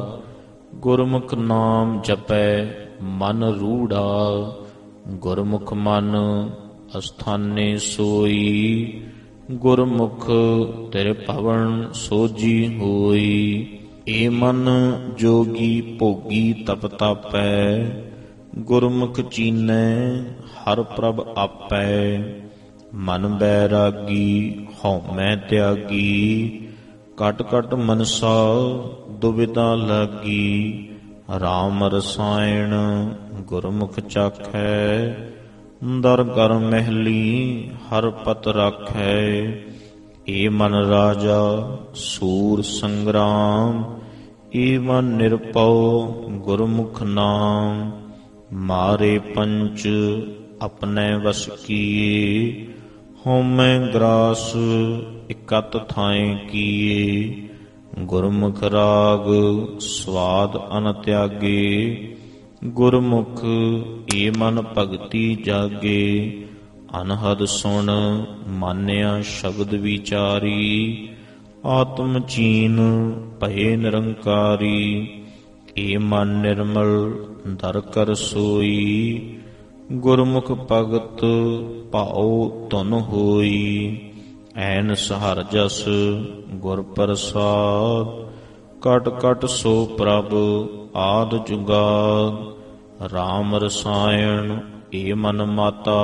ਗੁਰਮੁਖ ਨਾਮ ਜਪੈ ਮਨ ਰੂੜਾ। ਗੁਰਮੁਖ ਮਨ ਅਸਥਾਨੇ ਸੋਈ, ਗੁਰਮੁਖ ਤੇਰੇ ਭਵਨ ਸੋਜੀ ਹੋਈ। ਏ ਮਨ ਜੋਗੀ ਭੋਗੀ ਤਪ ਤਾਪੈ, ਗੁਰਮੁਖ ਚੀਨੈ ਹਰ ਪ੍ਰਭ ਆਪੈ। ਮਨ ਬੈਰਾਗੀ ਹਉਮੈ ਤਿਆਗੀ, ਕਟ ਕਟ ਮਨਸਾ ਦੁਬਿਧਾ ਲਾਗੀ। ਰਾਮ ਰਸਾਇਣ ਗੁਰਮੁਖ ਚਾਖੈ, ਦਰ ਕਰ ਮਹਿਲੀ ਹਰ ਪਤ ਰਾਖੈ। ਏ ਮਨ ਰਾਜਾ ਸੂਰ ਸੰਗਰਾਮ, ਏ ਮਨ ਨਿਰਭਉ ਗੁਰਮੁਖ ਨਾਮ। ਮਾਰੇ ਪੰਚ ਆਪਣੇ ਵਸ ਕੀਏ, ਹਉਮੈ ਗ੍ਰਾਸ ਇਕਤ ਥਾਏ ਕੀਏ। ਗੁਰਮੁਖ ਰਾਗ ਸਵਾਦ ਅਨ ਤਿਆਗੇ, ਗੁਰਮੁਖ ਏ ਮਨ ਭਗਤੀ ਜਾਗੇ। ਅਨਹਦ ਸੁਣ ਮਾਨਿਆ ਸ਼ਬਦ ਵਿਚਾਰੀ, ਆਤਮ ਚੀਨ ਭਏ ਨਿਰੰਕਾਰੀ। ਏ ਮਨ ਨਿਰਮਲ ਦਰ ਕਰ ਸੋਈ, ਗੁਰਮੁਖ ਭਗਤ ਭਾਉ ਧੁਨ ਹੋਈ। ਐਨ ਸਹਰ ਜਸ ਗੁਰ ਪ੍ਰਸਾਦ, ਕਟ ਕਟ ਸੋ ਪ੍ਰਭ ਆਦ ਜੁਗਾਦ। ਰਾਮ ਰਸਾਇਣ ਏ ਮਨ ਮਾਤਾ,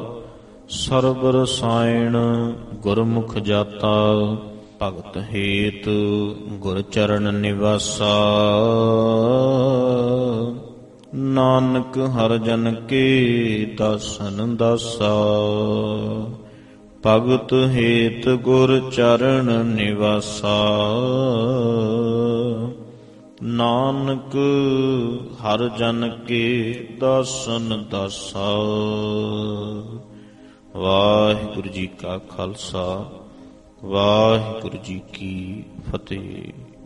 ਸਰਬ ਰਸਾਇਣ ਗੁਰਮੁਖ ਜਾਤਾ। ਭਗਤ ਹੇਤ ਗੁਰ ਚਰਨ ਨਿਵਾਸਾ, ਨਾਨਕ ਹਰ ਜਨ ਕੇ ਦਾਸਨ ਦਾਸਾ। ਭਗਤ ਹੇਤ ਗੁਰ ਚਰਨ ਨਿਵਾਸਾ। ਨਾਨਕ ਹਰ ਜਨ ਕੇ ਦਾਸਨ ਦਾਸਾ। ਵਾਹਿਗੁਰੂ ਜੀ ਕਾ ਖਾਲਸਾ, ਵਾਹਿਗੁਰੂ ਜੀ ਕੀ ਫਤਿਹ।